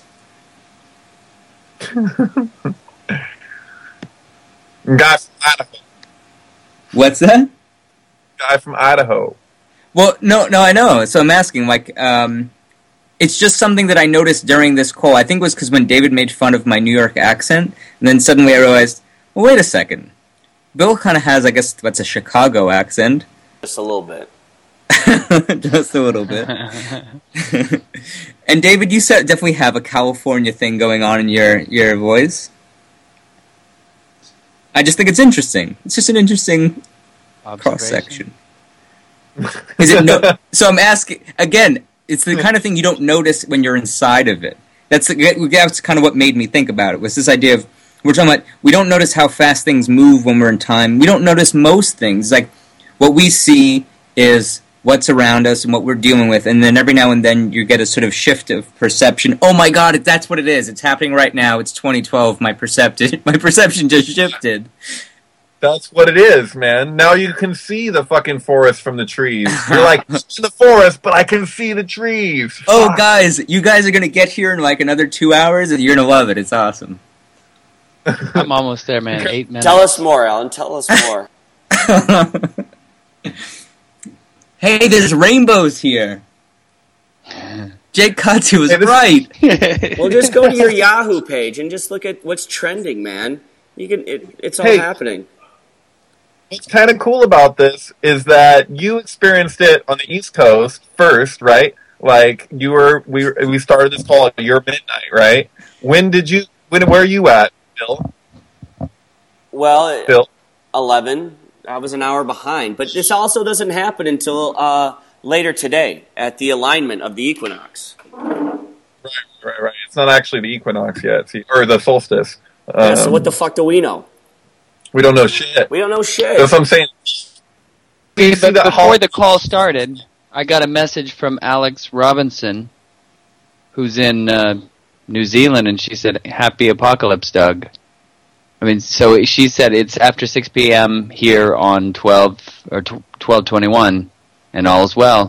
Guy from Idaho. What's that? Guy from Idaho. Well, no, I know. So I'm asking, like, it's just something that I noticed during this call. I think it was because when David made fun of my New York accent, and then suddenly I realized, well, wait a second. Bill kind of has, I guess, what's a Chicago accent. Just a little bit. Just a little bit. And David, you definitely have a California thing going on in your voice. I just think it's interesting. It's just an interesting cross-section. Is it so I'm asking, again, it's the kind of thing you don't notice when you're inside of it. That's kind of what made me think about it, was this idea of, we're talking about, we don't notice how fast things move when we're in time. We don't notice most things. Like, what we see is what's around us and what we're dealing with, and then every now and then you get a sort of shift of perception. Oh my God, that's what it is. It's happening right now. It's 2012. My perception just shifted. That's what it is, man. Now you can see the fucking forest from the trees. You're like, it's in the forest, but I can see the trees. Oh, guys, you guys are going to get here in like another 2 hours, and you're going to love it. It's awesome. I'm almost there, man. 8 minutes. Tell us more, Alan. Tell us more. Hey, there's rainbows here. Jake Katsu was right. Well, just go to your Yahoo page and just look at what's trending, man. You can. It's all happening. What's kind of cool about this is that you experienced it on the East Coast first, right? Like we started this call at your midnight, right? Where are you at, Bill? Well, Bill? 11. I was an hour behind. But this also doesn't happen until later today at the alignment of the equinox. Right. It's not actually the equinox yet, or the solstice. So what the fuck do we know? We don't know shit. We don't know shit. That's what I'm saying. Before the call started, I got a message from Alex Robinson, who's in New Zealand, and she said, "Happy Apocalypse, Doug." I mean, so she said it's after 6 p.m. here on 12/21, and all's well.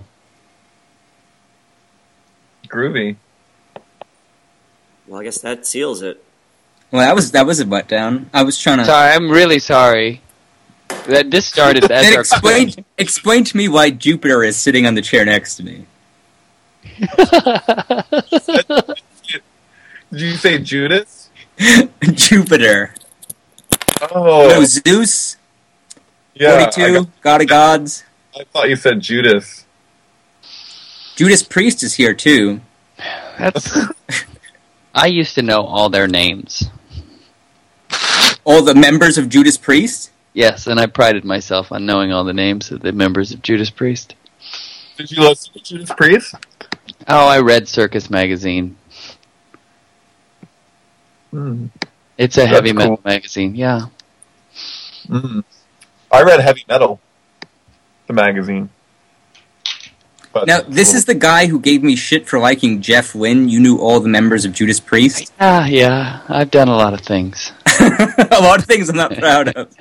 Groovy. Well, I guess that seals it. Well, that was a butt down. I was trying to. Sorry, I'm really sorry. This started as then explain to me why Jupiter is sitting on the chair next to me. Did you say Judas? Jupiter. Oh. No, Zeus. Yeah. 42, God of Gods. I thought you said Judas. Judas Priest is here, too. I used to know all their names. All the members of Judas Priest? Yes, and I prided myself on knowing all the names of the members of Judas Priest. Did you listen to Judas Priest? Oh, I read Circus Magazine. Hmm. It's a heavy metal magazine, yeah. Mm. I read Heavy Metal, the magazine. But now, this is the guy who gave me shit for liking Jeff Lynne. You knew all the members of Judas Priest? Yeah. I've done a lot of things. A lot of things I'm not proud of.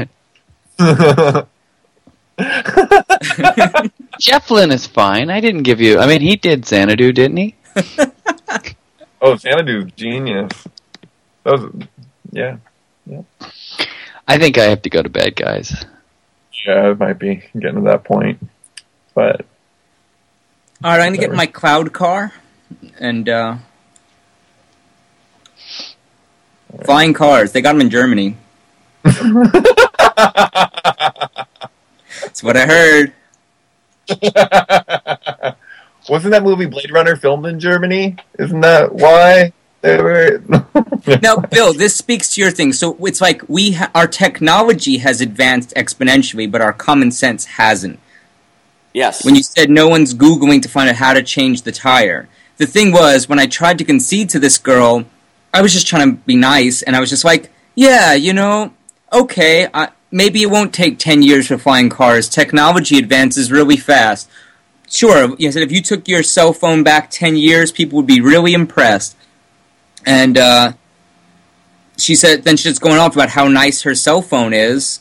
Jeff Lynne is fine. I didn't give you... I mean, he did Xanadu, didn't he? Oh, Xanadu's genius. That was... Yeah. I think I have to go to bed, guys. Yeah, it might be getting to that point. But... Alright, I'm going to get my cloud car. And, flying cars. They got them in Germany. That's what I heard. Wasn't that movie Blade Runner filmed in Germany? Isn't that why they were... Now, Bill, this speaks to your thing. So it's like our technology has advanced exponentially, but our common sense hasn't. Yes. When you said no one's Googling to find out how to change the tire. The thing was, when I tried to concede to this girl, I was just trying to be nice, and I was just like, yeah, okay, maybe it won't take 10 years for flying cars. Technology advances really fast. Sure, you said if you took your cell phone back 10 years, people would be really impressed. And she said, then she's going off about how nice her cell phone is,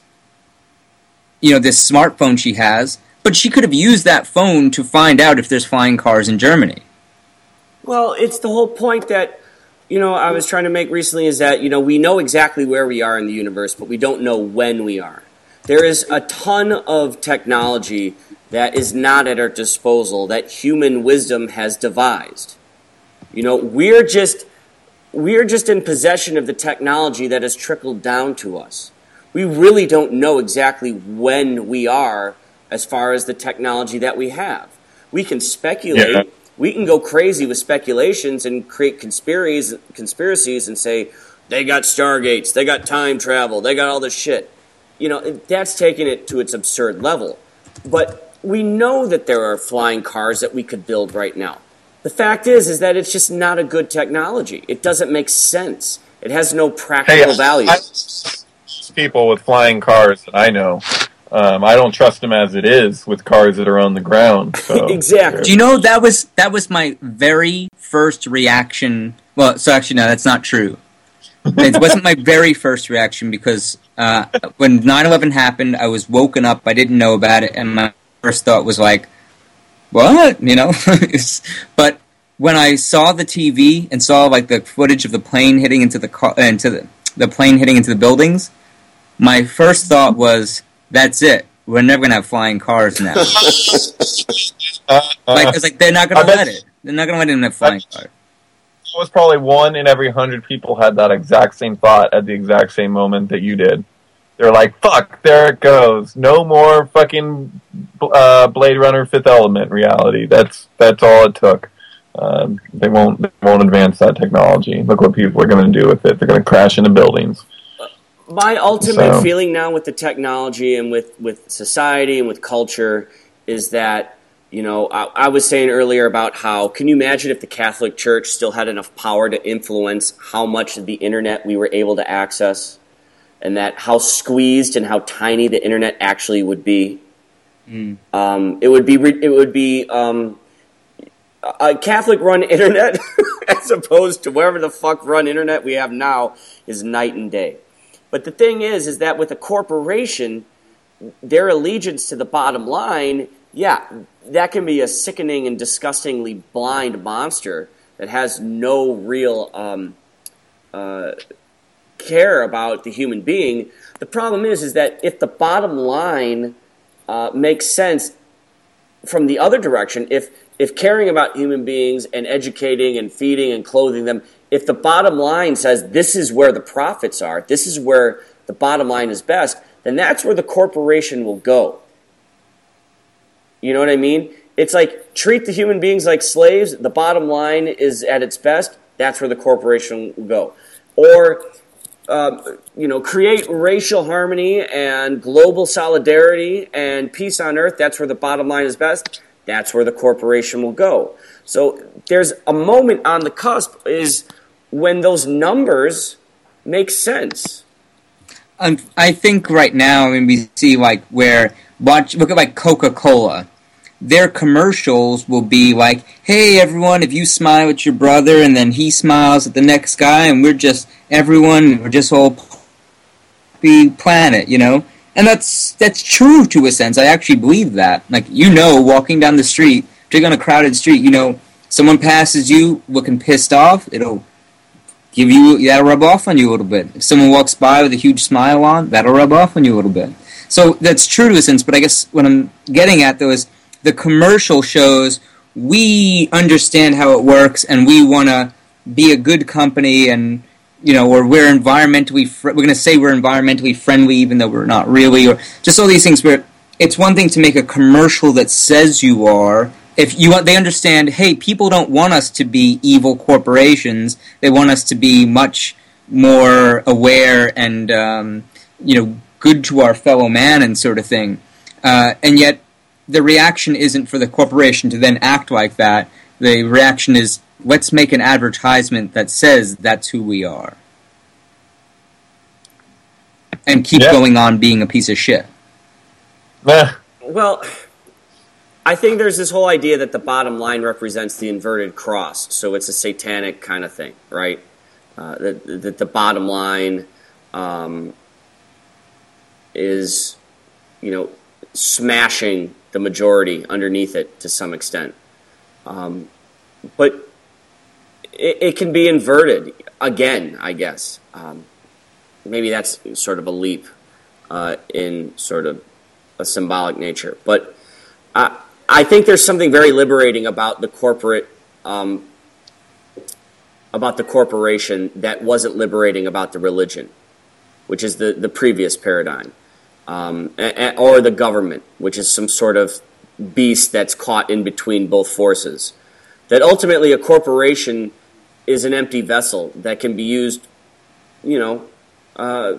this smartphone she has, but she could have used that phone to find out if there's flying cars in Germany. Well, it's the whole point that, I was trying to make recently is that, we know exactly where we are in the universe, but we don't know when we are. There is a ton of technology that is not at our disposal that human wisdom has devised. We're just in possession of the technology that has trickled down to us. We really don't know exactly when we are as far as the technology that we have. We can speculate. Yeah. We can go crazy with speculations and create conspiracies and say, they got Stargates, they got time travel, they got all this shit. That's taking it to its absurd level. But we know that there are flying cars that we could build right now. The fact is that it's just not a good technology. It doesn't make sense. It has no practical value. People with flying cars that I know, I don't trust them as it is with cars that are on the ground. So. Exactly. Do you know that was my very first reaction? Well, so actually, no, that's not true. It wasn't my very first reaction because when 9/11 happened, I was woken up. I didn't know about it, and my first thought was like, "What?" But when I saw the TV and saw like the footage of the plane hitting into the plane hitting into the buildings, my first thought was, "That's it. We're never gonna have flying cars now." They're not gonna let it. They're not gonna let him have flying cars. It was probably 1 in every 100 people had that exact same thought at the exact same moment that you did. They're like, "Fuck, there it goes. No more fucking Blade Runner Fifth Element reality." That's all it took. They won't advance that technology. Look what people are going to do with it. They're going to crash into buildings. My ultimate feeling now with the technology and with society and with culture is that, I was saying earlier about how, can you imagine if the Catholic Church still had enough power to influence how much of the internet we were able to access, and that how squeezed and how tiny the internet actually would be? It would be a Catholic-run internet as opposed to wherever the fuck run internet we have now is night and day. But the thing is that with a corporation, their allegiance to the bottom line, that can be a sickening and disgustingly blind monster that has no real care about the human being. The problem is that if the bottom line makes sense from the other direction, if caring about human beings and educating and feeding and clothing them, if the bottom line says this is where the profits are, this is where the bottom line is best, then that's where the corporation will go. You know what I mean? It's like, treat the human beings like slaves, the bottom line is at its best, that's where the corporation will go. Or, create racial harmony and global solidarity and peace on earth, that's where the bottom line is best, that's where the corporation will go. So there's a moment on the cusp is when those numbers make sense. I think right now, we see look at like Coca-Cola. Their commercials will be like, hey everyone, if you smile at your brother and then he smiles at the next guy and we're just all happy planet, And that's true to a sense. I actually believe that. Like, walking down the street, particularly on a crowded street, someone passes you looking pissed off, that'll rub off on you a little bit. If someone walks by with a huge smile on, that'll rub off on you a little bit. So that's true to a sense, but I guess what I'm getting at, though, is the commercial shows we understand how it works and we want to be a good company and, or we're environmentally, we're going to say we're environmentally friendly even though we're not really, or just all these things where it's one thing to make a commercial that says you are. They understand, hey, people don't want us to be evil corporations. They want us to be much more aware and, good to our fellow man and sort of thing. And yet, the reaction isn't for the corporation to then act like that. The reaction is, let's make an advertisement that says that's who we are. And keep going on being a piece of shit. Well, I think there's this whole idea that the bottom line represents the inverted cross. So it's a satanic kind of thing, right? That the bottom line is, smashing the majority underneath it to some extent. But it can be inverted again, I guess. Maybe that's sort of a leap in sort of a symbolic nature. But I think there's something very liberating about the corporation that wasn't liberating about the religion, which is the previous paradigm. Or the government, which is some sort of beast that's caught in between both forces. That ultimately a corporation is an empty vessel that can be used, for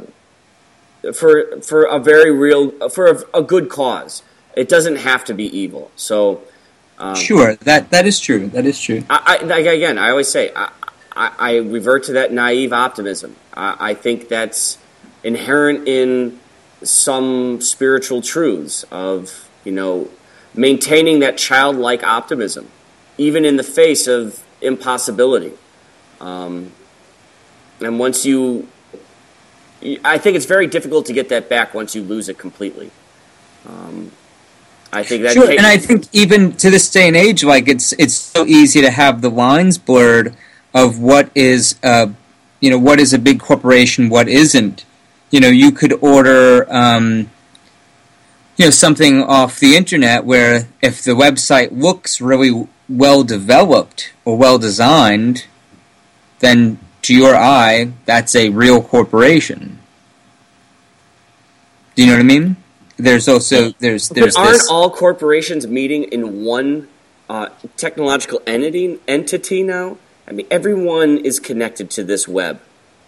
a very real, for a good cause. It doesn't have to be evil. So, sure, that is true. That is true. I always say I revert to that naive optimism. I think that's inherent in some spiritual truths of, maintaining that childlike optimism, even in the face of impossibility. And once I think it's very difficult to get that back once you lose it completely. I think that sure, and I think even to this day and age, it's so easy to have the lines blurred of what is, what is a big corporation, what isn't. You could order, something off the internet where if the website looks really well developed or well designed, then to your eye, that's a real corporation. Do you know what I mean? There's also But aren't all corporations meeting in one technological entity now? I mean, everyone is connected to this web.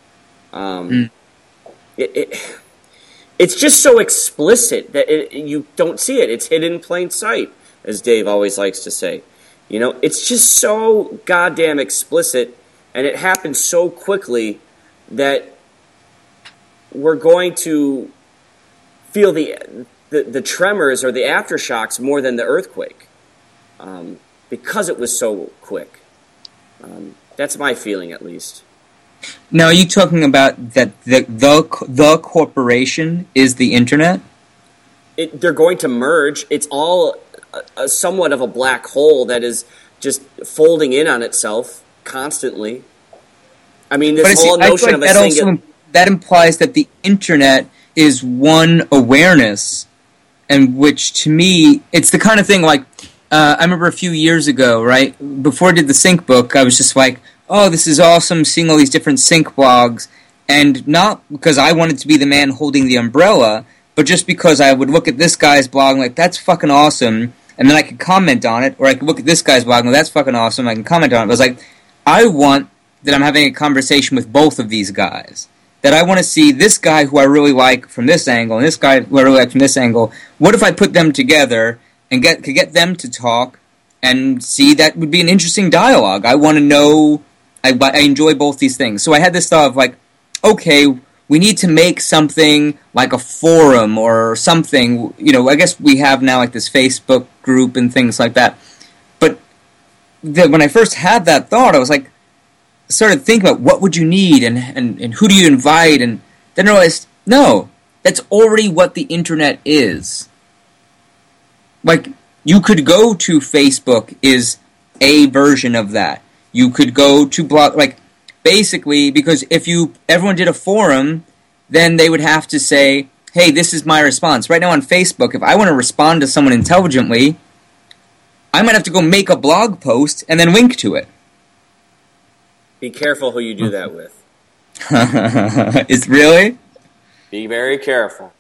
It's just so explicit that you don't see it. It's hidden in plain sight, as Dave always likes to say. It's just so goddamn explicit, and it happens so quickly that we're going to feel the tremors or the aftershocks more than the earthquake, because it was so quick. That's my feeling, at least. Now, are you talking about that the corporation is the internet? They're going to merge. It's all somewhat of a black hole that is just folding in on itself constantly. I mean, this whole notion of a single... That implies that the internet is one awareness, and which, to me, it's the kind of thing like... I remember a few years ago, right, before I did the Sync book, I was just like, oh, this is awesome, seeing all these different Sync blogs, and not because I wanted to be the man holding the umbrella, but just because I would look at this guy's blog and like, that's fucking awesome, and then I could comment on it, or I could look at this guy's blog and that's fucking awesome, I can comment on it. I was like, I want that I'm having a conversation with both of these guys. That I want to see this guy who I really like from this angle, and this guy who I really like from this angle. What if I put them together and could get them to talk and see? That would be an interesting dialogue. I want to know... I enjoy both these things. So I had this thought of like, okay, we need to make something like a forum or something. I guess we have now like this Facebook group and things like that. But when I first had that thought, I was like, started thinking about what would you need and who do you invite, and then I realized, no, that's already what the internet is. Like, you could go to Facebook is a version of that. You could go to blog, like, basically, because if everyone did a forum, then they would have to say, hey, this is my response. Right now on Facebook, if I want to respond to someone intelligently, I might have to go make a blog post and then link to it. Be careful who you do that with. Is really? Be very careful.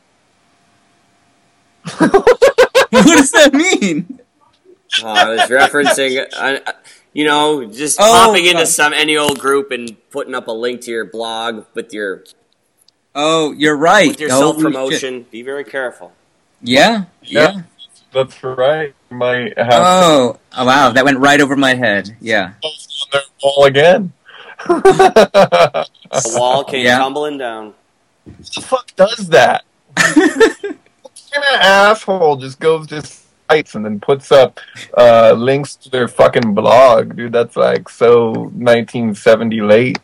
What does that mean? I was referencing, just popping into any old group and putting up a link to your blog with your... Oh, you're right. With your self-promotion. Be very careful. Yeah. That's right. You might have oh, wow. That went right over my head. Yeah. On their wall again. The wall came tumbling down. Who the fuck does that? What kind of asshole just goes to sites and then puts up links to their fucking blog? Dude, that's like so 1970 late.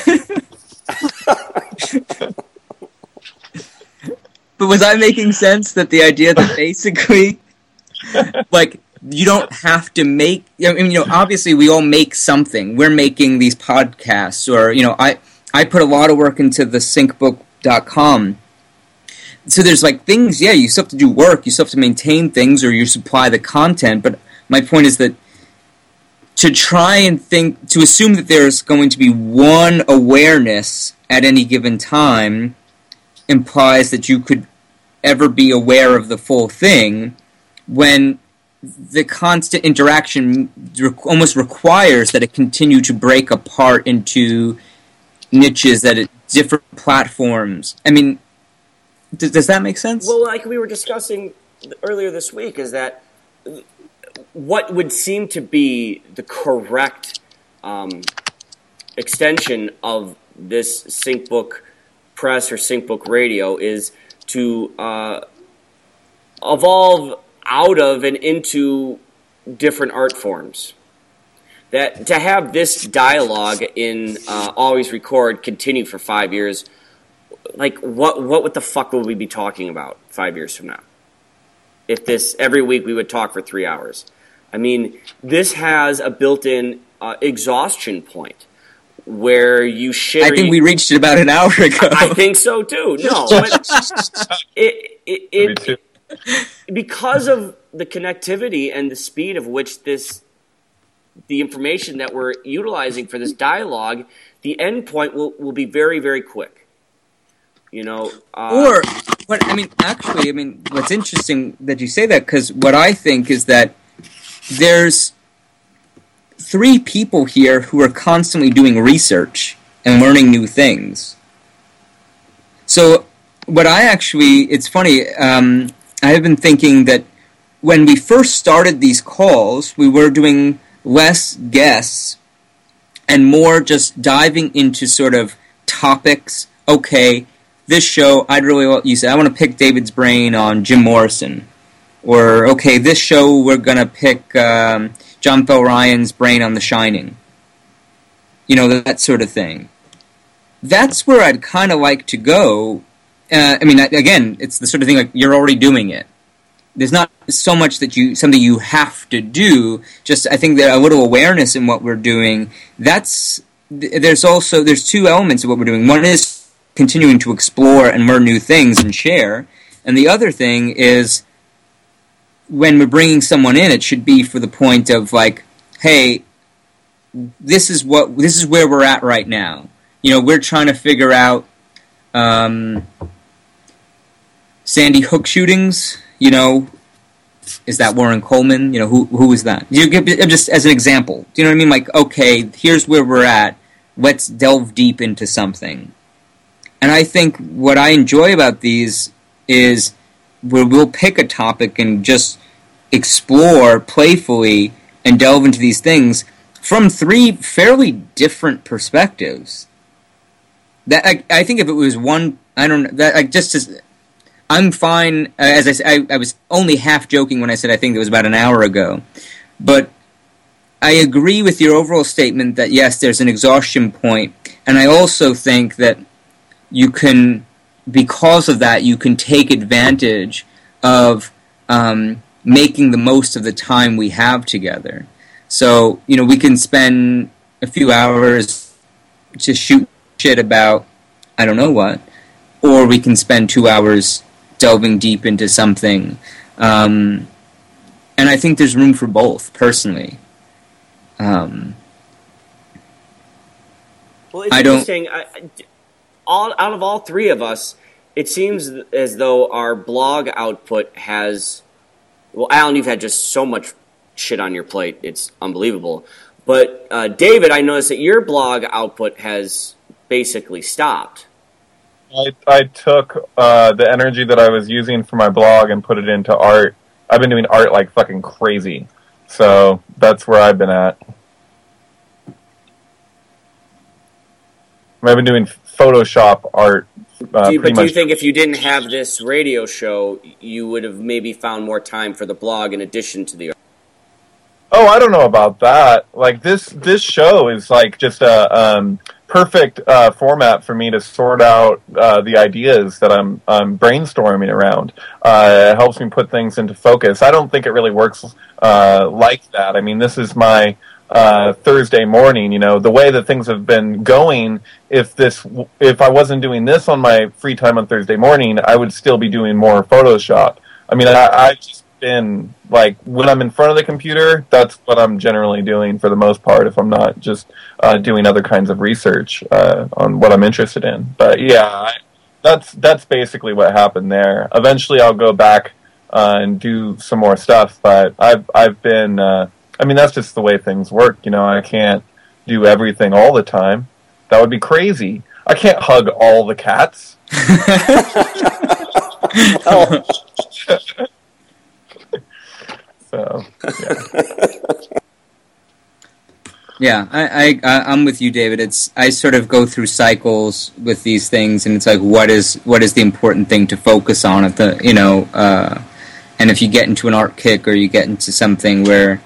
But was I making sense that the idea that basically, like, you don't have to make... obviously we all make something. We're making these podcasts, or, I put a lot of work into the syncbook.com. So there's, like, things, you still have to do work, you still have to maintain things, or you supply the content, but my point is that to try and to assume that there's going to be one awareness at any given time implies that you could ever be aware of the full thing, when the constant interaction almost requires that it continue to break apart into niches at different platforms. I mean, does that make sense? Well, like we were discussing earlier this week, is that what would seem to be the correct extension of this SyncBook Press or SyncBook Radio is to evolve out of and into different art forms. That to have this dialogue in Always Record continue for 5 years, like what the fuck would we be talking about 5 years from now? If this every week we would talk for 3 hours. I mean, this has a built-in exhaustion point where you share... I think we reached it about an hour ago. I think so, too. No, but because of the connectivity and the speed of which the information that we're utilizing for this dialogue, the end point will be very, very quick. What's interesting that you say that, because what I think is that there's 3 people here who are constantly doing research and learning new things. So it's funny, I have been thinking that when we first started these calls, we were doing less guests and more just diving into sort of topics. Okay, this show, I want to pick David's brain on Jim Morrison. Or, okay, this show we're going to pick John Bel Ryan's brain on The Shining. That sort of thing. That's where I'd kind of like to go. Again, it's the sort of thing like you're already doing it. There's not so much that something you have to do. Just I think that a little awareness in what we're doing. There's 2 elements of what we're doing. One is continuing to explore and learn new things and share, and the other thing is when we're bringing someone in, it should be for the point of like, hey, this is where we're at right now. We're trying to figure out Sandy Hook shootings. Is that Warren Coleman? Who is that? Just as an example. Do you know what I mean? Like, okay, here's where we're at. Let's delve deep into something. And I think what I enjoy about these is where we'll pick a topic and just explore playfully and delve into these things from 3 fairly different perspectives. That I think if it was one, I don't know. That like just as I'm fine. As I said, I was only half joking when I said I think it was about an hour ago, but I agree with your overall statement that yes, there's an exhaustion point, and I also think that you can, because of that, you can take advantage of making the most of the time we have together. So, we can spend a few hours to shoot shit about I don't know what, or we can spend 2 hours delving deep into something. And I think there's room for both, personally. Well, it's interesting. Out of all three of us, it seems as though our blog output has... Well, Alan, you've had just so much shit on your plate. It's unbelievable. But, David, I noticed that your blog output has basically stopped. I took the energy that I was using for my blog and put it into art. I've been doing art like fucking crazy. So that's where I've been at. I've been doing Photoshop art. Do you think if you didn't have this radio show, you would have maybe found more time for the blog in addition to the art? Oh, I don't know about that. Like this show is like just a perfect format for me to sort out the ideas that I'm brainstorming around. It helps me put things into focus. I don't think it really works like that. I mean, this is my Thursday morning. The way that things have been going. If I wasn't doing this on my free time on Thursday morning, I would still be doing more Photoshop. I mean, I just been like when I'm in front of the computer, that's what I'm generally doing for the most part. If I'm not just doing other kinds of research on what I'm interested in, but yeah, that's basically what happened there. Eventually, I'll go back and do some more stuff, but I've been. I mean, that's just the way things work. I can't do everything all the time. That would be crazy. I can't hug all the cats. Oh. So, yeah, I'm with you, David. I sort of go through cycles with these things, and it's like, what is the important thing to focus on at the, and if you get into an art kick or you get into something where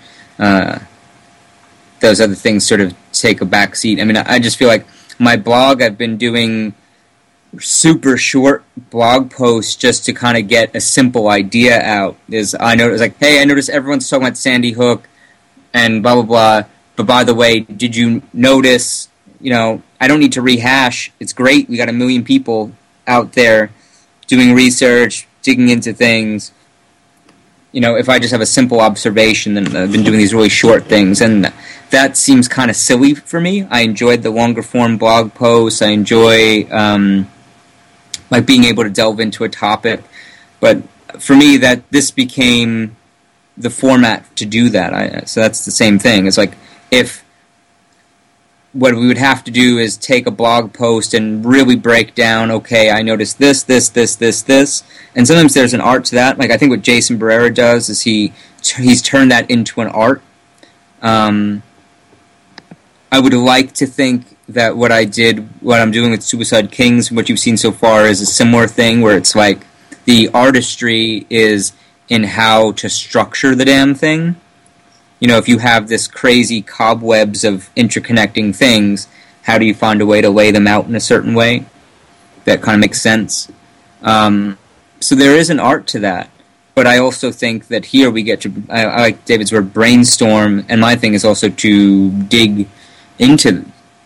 those other things sort of take a back seat. I mean, I just feel like my blog, I've been doing super short blog posts just to kind of get a simple idea out. I noticed everyone's talking about Sandy Hook and blah blah blah, but by the way, did you notice, I don't need to rehash, it's great, we got 1 million people out there doing research, digging into things. If I just have a simple observation, then I've been doing these really short things, and that seems kind of silly for me. I enjoyed the longer form blog posts. I enjoy like being able to delve into a topic, but for me, that this became the format to do that. So that's the same thing. It's like if what we would have to do is take a blog post and really break down, okay, I noticed this, and sometimes there's an art to that. Like I think what Jason Barrera does is he's turned that into an art. I would like to think that what I'm doing with Suicide Kings, what you've seen so far, is a similar thing where it's like the artistry is in how to structure the damn thing. If you have this crazy cobwebs of interconnecting things, how do you find a way to lay them out in a certain way that kind of makes sense? So there is an art to that. But I also think that here we get to, I like David's word, brainstorm, and my thing is also to dig into.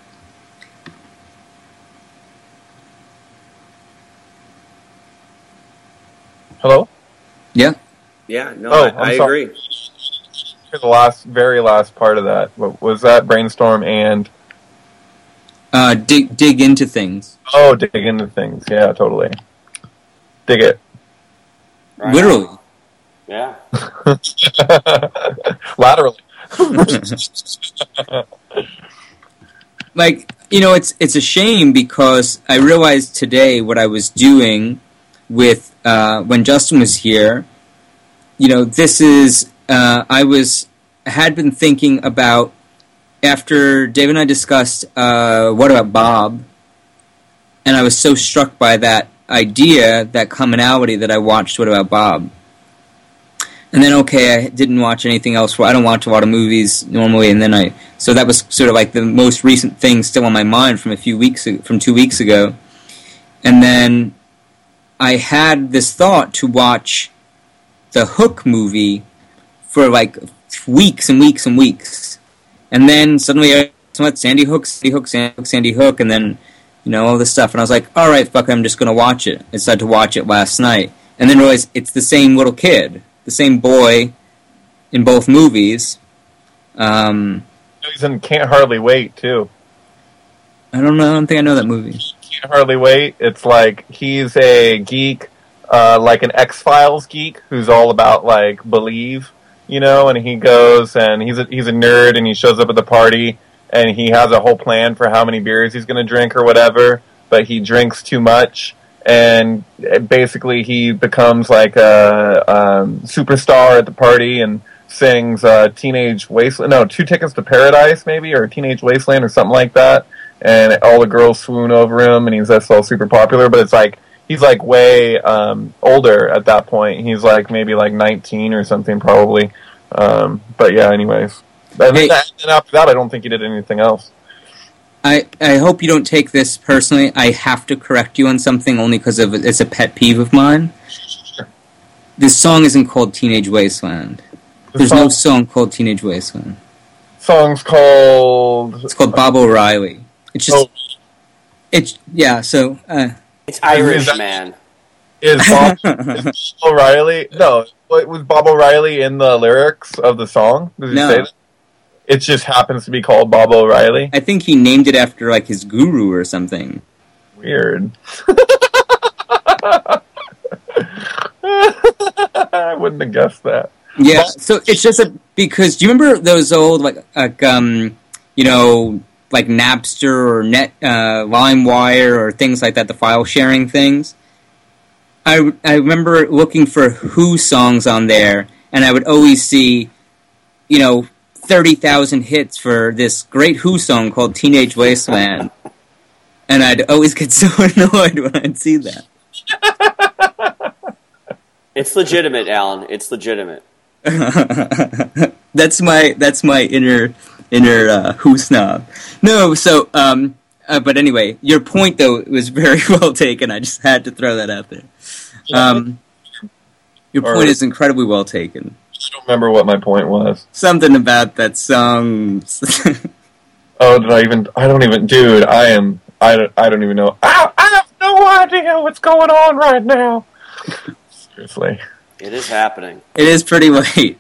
Hello? Yeah? Yeah, no, I agree. The very last part of that, what was that? Brainstorm and dig into things. Oh, dig into things. Yeah, totally. Dig it. Right. Literally. Yeah. Laterally. Like, it's a shame because I realized today what I was doing with when Justin was here. This is I had been thinking about, after Dave and I discussed What About Bob, And I was so struck by that idea, that commonality, that I watched What About Bob? And then, I didn't watch anything else. I don't watch a lot of movies normally, and then so that was sort of like the most recent thing still on my mind from 2 weeks ago. And then I had this thought to watch the Hook movie for like weeks and weeks and weeks. And then suddenly I went Sandy Hook, and then, all this stuff. And I was like, all right, fuck, I'm just going to watch it. I decided to watch it last night. And then realized it's the same little kid. The same boy in both movies. He's in Can't Hardly Wait, too. I don't think I know that movie. Can't Hardly Wait. It's like he's a geek, like an X-Files geek who's all about, like, Believe, and he goes and he's a nerd and he shows up at the party and he has a whole plan for how many beers he's going to drink or whatever, but he drinks too much. And basically he becomes like a superstar at the party and sings Teenage Wasteland, no, 2 Tickets to Paradise maybe, or Teenage Wasteland or something like that. And all the girls swoon over him and he's just all super popular, but it's like, he's like way older at that point. He's like maybe like 19 or something probably. But yeah, anyways. And then after that, I don't think he did anything else. I hope you don't take this personally. I have to correct you on something only because it's a pet peeve of mine. Sure. This song isn't called Teenage Wasteland. There's no song called Teenage Wasteland. Song's called... It's called Bob O'Reilly. It's just... It's Irish, man. Is Bob O'Reilly... No, was Bob O'Reilly in the lyrics of the song? Did he say that? It just happens to be called Bob O'Reilly? I think he named it after, like, his guru or something. Weird. I wouldn't have guessed that. Yeah, so it's just because... Do you remember those old, like Napster or LimeWire or things like that, the file sharing things? I remember looking for Who songs on there, and I would always see, 30,000 hits for this great Who song called Teenage Wasteland. And I'd always get so annoyed when I'd see that. It's legitimate, Alan. It's legitimate. That's my inner Who snob. No, so but anyway, your point though was very well taken. I just had to throw that out there. Your point is incredibly well taken. I don't remember what my point was. Something about that song. Oh, I don't even, dude, I don't even know. I have no idea what's going on right now. Seriously. It is happening. It is pretty late.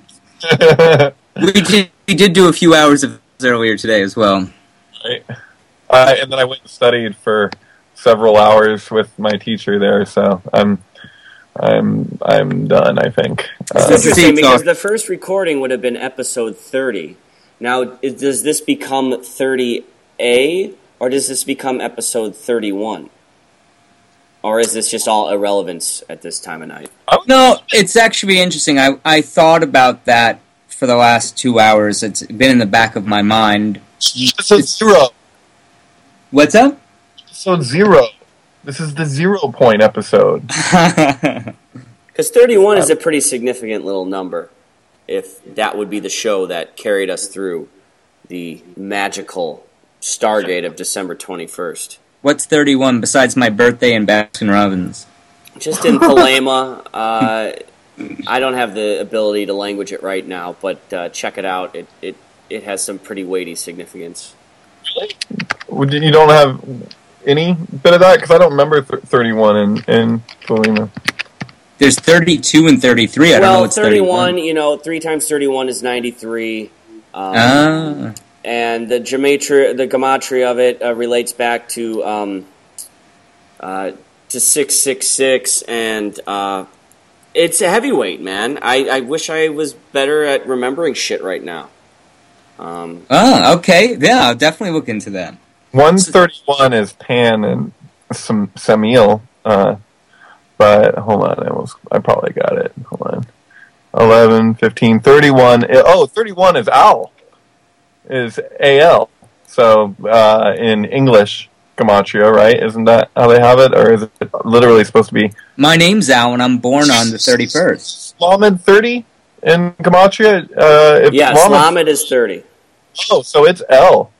We did do a few hours of this earlier today as well. Right. And then I went and studied for several hours with my teacher there, so I'm done, I think. It's interesting because the first recording would have been episode 30. Now, does this become 30A, or does this become episode 31? Or is this just all irrelevance at this time of night? No, it's actually interesting. I thought about that for the last 2 hours. It's been in the back of my mind. Episode 0. What's up? Episode 0. This is the 0 point episode. Because 31 is a pretty significant little number, if that would be the show that carried us through the magical Stargate of December 21st. What's 31 besides my birthday and Baskin-Robbins? Just in Thelema. I don't have the ability to language it right now, but check it out. It has some pretty weighty significance. Really? You don't have any bit of that? Because I don't remember 31 in Thelema. There's 32 and 33. I don't know what's 31. 31, 3 times 31 is 93. And the gematria of it relates back to 666, and it's a heavyweight, man. I wish I was better at remembering shit right now. Okay. Yeah, I'll definitely look into that. 131 is Pan and Samiel, but hold on, I probably got it. Hold on. 11, 15, 31. 31 is Al. Is AL. So in English, Gematria, right? Isn't that how they have it? Or is it literally supposed to be... My name's Al, and I'm born on the 31st. Lamed 30 in Gematria? Lamed is 30. Oh, so it's L.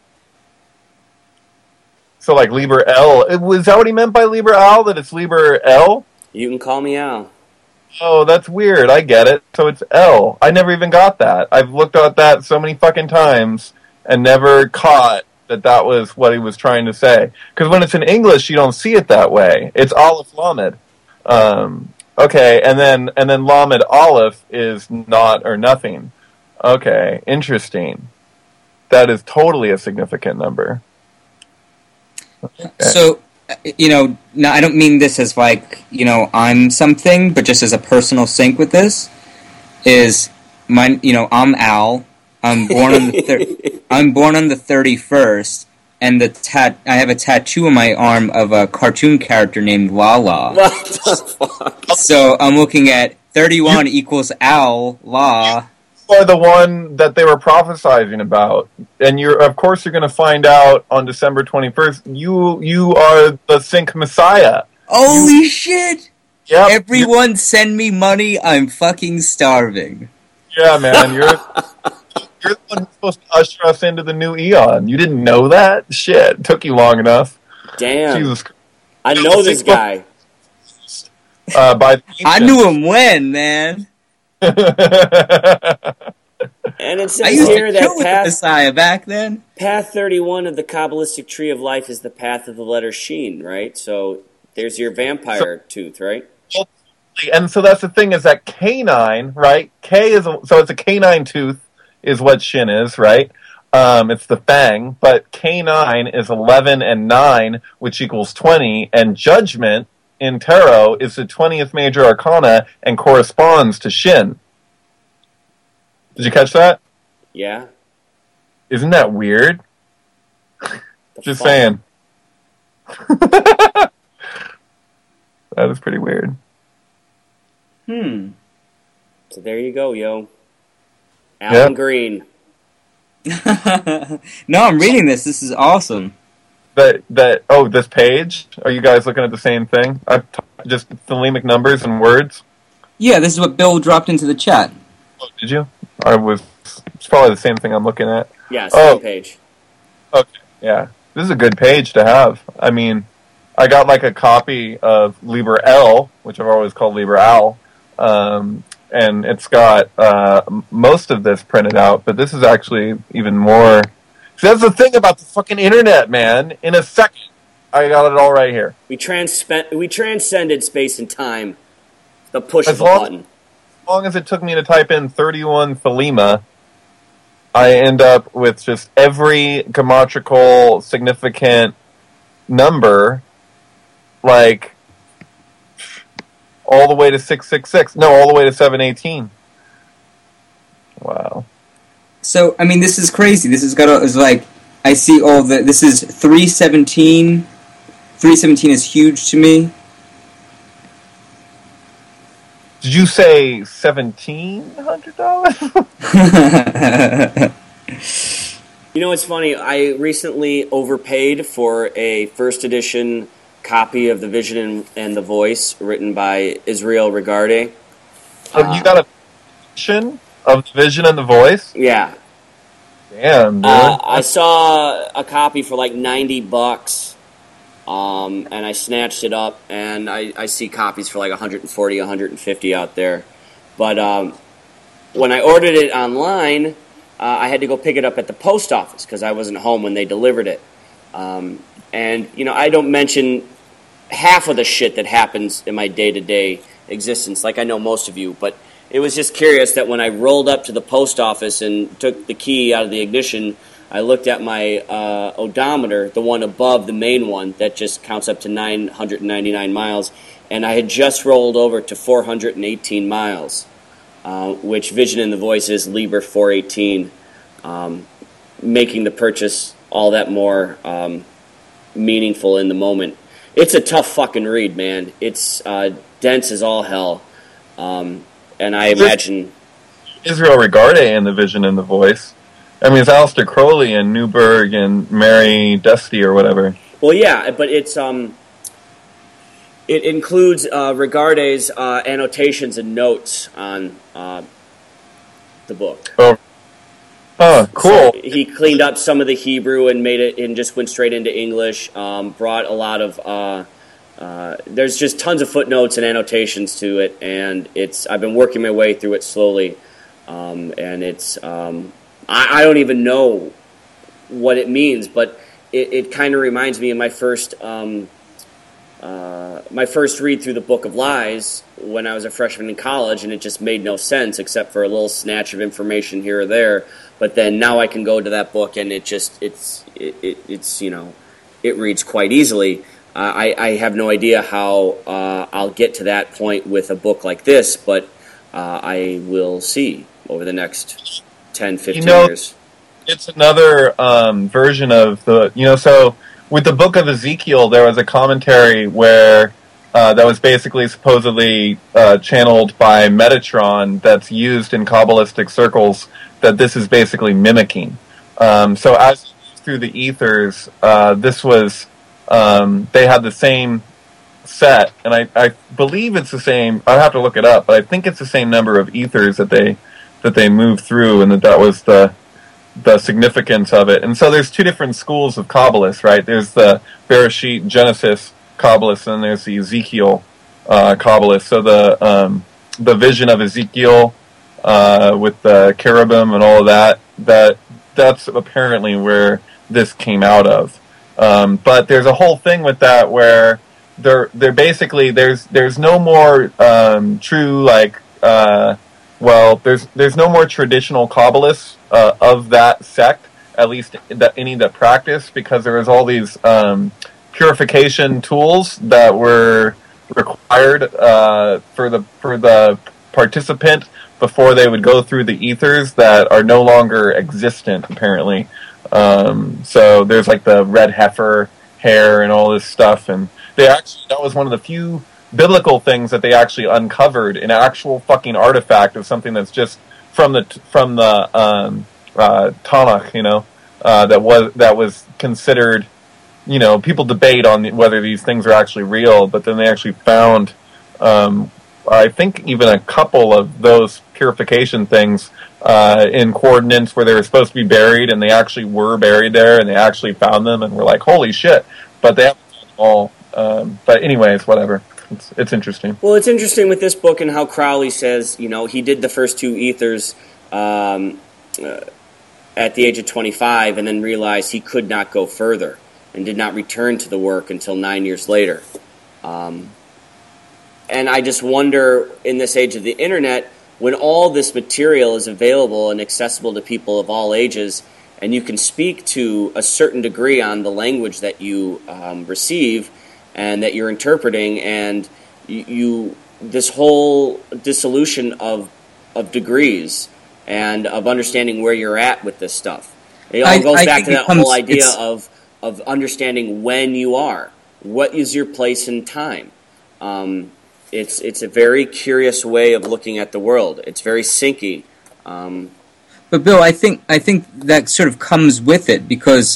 So like Liber L. Was that what he meant by Liber Al? That it's Liber L? You can call me Al. Oh, that's weird. I get it. So it's L. I never even got that. I've looked at that so many fucking times and never caught that was what he was trying to say. Because when it's in English, you don't see it that way. It's Aleph Lamed. Okay, and then Lamed Aleph is not or nothing. Okay, interesting. That is totally a significant number. Okay. So, now I don't mean this as like, I'm something, but just as a personal sync with this, is I'm Al. I'm born on the I'm born on the 31st, and I have a tattoo on my arm of a cartoon character named Lala. What the fuck? So I'm looking at 31 equals Al La. You are the one that they were prophesizing about, and of course you're going to find out on December 21st. You are the Sync Messiah. Holy shit! Yep. Everyone send me money. I'm fucking starving. Yeah, man, you're the one who's supposed to usher us into the new eon. You didn't know that? Shit, it took you long enough. Damn. Jesus. I know this guy. I knew him when, man. And it says I used here to that kill with the Messiah back then. Path 31 of the Kabbalistic Tree of Life is the path of the letter Sheen, right? So there's your vampire tooth, right? And so that's the thing, is that K9, right? So it's a canine tooth is what Shin is, right? It's the fang, but K9 is 11 and 9, which equals 20, and Judgment in Tarot is the 20th major arcana and corresponds to Shin. Did you catch that? Yeah. Isn't that weird? Just saying. That is pretty weird. So there you go, yo. Alan Green. No, I'm reading this. This is awesome. This page? Are you guys looking at the same thing? Just phonemic numbers and words? Yeah, this is what Bill dropped into the chat. Oh, did you? It's probably the same thing I'm looking at. Yeah, same page. Okay, yeah. This is a good page to have. I mean, I got like a copy of Liber L, which I've always called Liber Al, and it's got most of this printed out, but this is actually even more. See, that's the thing about the fucking internet, man. In a second, I got it all right here. We transcended space and time. The push of a button. As long as it took me to type in 31 Thelema, I end up with just every geometrical significant number, like all the way to 666. No, all the way to 718. Wow. So, I mean, this is crazy. This is I see this is 317. 317 is huge to me. Did you say $1,700? You know, it's funny. I recently overpaid for a first edition copy of The Vision and the Voice, written by Israel Regarde. You got a edition of The Vision and the Voice? Yeah. Damn, dude. I saw a copy for like $90. And I snatched it up, and I see copies for like 140, 150 out there. But when I ordered it online, I had to go pick it up at the post office because I wasn't home when they delivered it. And, I don't mention half of the shit that happens in my day-to-day existence, like I know most of you, but it was just curious that when I rolled up to the post office and took the key out of the ignition, I looked at my odometer, the one above the main one that just counts up to 999 miles, and I had just rolled over to 418 miles, which Vision in the Voice is Liber 418, making the purchase all that more meaningful in the moment. It's a tough fucking read, man. It's dense as all hell, and I imagine... Israel Regarde and The Vision in the Voice. I mean, it's Aleister Crowley and Newberg and Mary Dusty or whatever. Well, yeah, but it's it includes Regarde's annotations and notes on the book. Oh, cool. So he cleaned up some of the Hebrew and made it, and just went straight into English. Brought a lot of. There's just tons of footnotes and annotations to it, and I've been working my way through it slowly, and it's. I don't even know what it means, but it kind of reminds me of my first read through the Book of Lies when I was a freshman in college, and it just made no sense except for a little snatch of information here or there. But then now I can go to that book, and it reads quite easily. I have no idea how I'll get to that point with a book like this, but I will see over the next 10, 15 years. It's another version of so with the Book of Ezekiel, there was a commentary where that was basically supposedly channeled by Metatron that's used in Kabbalistic circles that this is basically mimicking. So as through the ethers, this was they had the same set, and I believe it's the same. I'd have to look it up, but I think it's the same number of ethers that they moved through, and that was the significance of it. And so there's two different schools of Kabbalists, right? There's the Bereshit Genesis Kabbalists, and there's the Ezekiel Kabbalists. So the vision of Ezekiel with the cherubim and all of that's apparently where this came out of. But there's a whole thing with that where they're basically there's no more true there's no more traditional Kabbalists of that sect, at least any that practice, because there was all these purification tools that were required for the participant before they would go through the ethers that are no longer existent, apparently. So there's like the red heifer hair and all this stuff, and that was one of the few biblical things that they actually uncovered, an actual fucking artifact of something that's just from the Tanakh, that was considered, people debate on whether these things are actually real, but then they actually found, I think even a couple of those purification things in coordinates where they were supposed to be buried, and they actually were buried there, and they actually found them, and we're like, holy shit! But they haven't found them all. But anyways, whatever. It's interesting. Well, it's interesting with this book and how Crowley says, he did the first two ethers at the age of 25, and then realized he could not go further, and did not return to the work until 9 years later. And I just wonder, in this age of the internet, when all this material is available and accessible to people of all ages, and you can speak to a certain degree on the language that you receive and that you're interpreting, and this whole dissolution of degrees and of understanding where you're at with this stuff. It all goes back to that whole idea of understanding when you are. What is your place in time? It's a very curious way of looking at the world. It's very sinky. But Bill, I think that sort of comes with it, because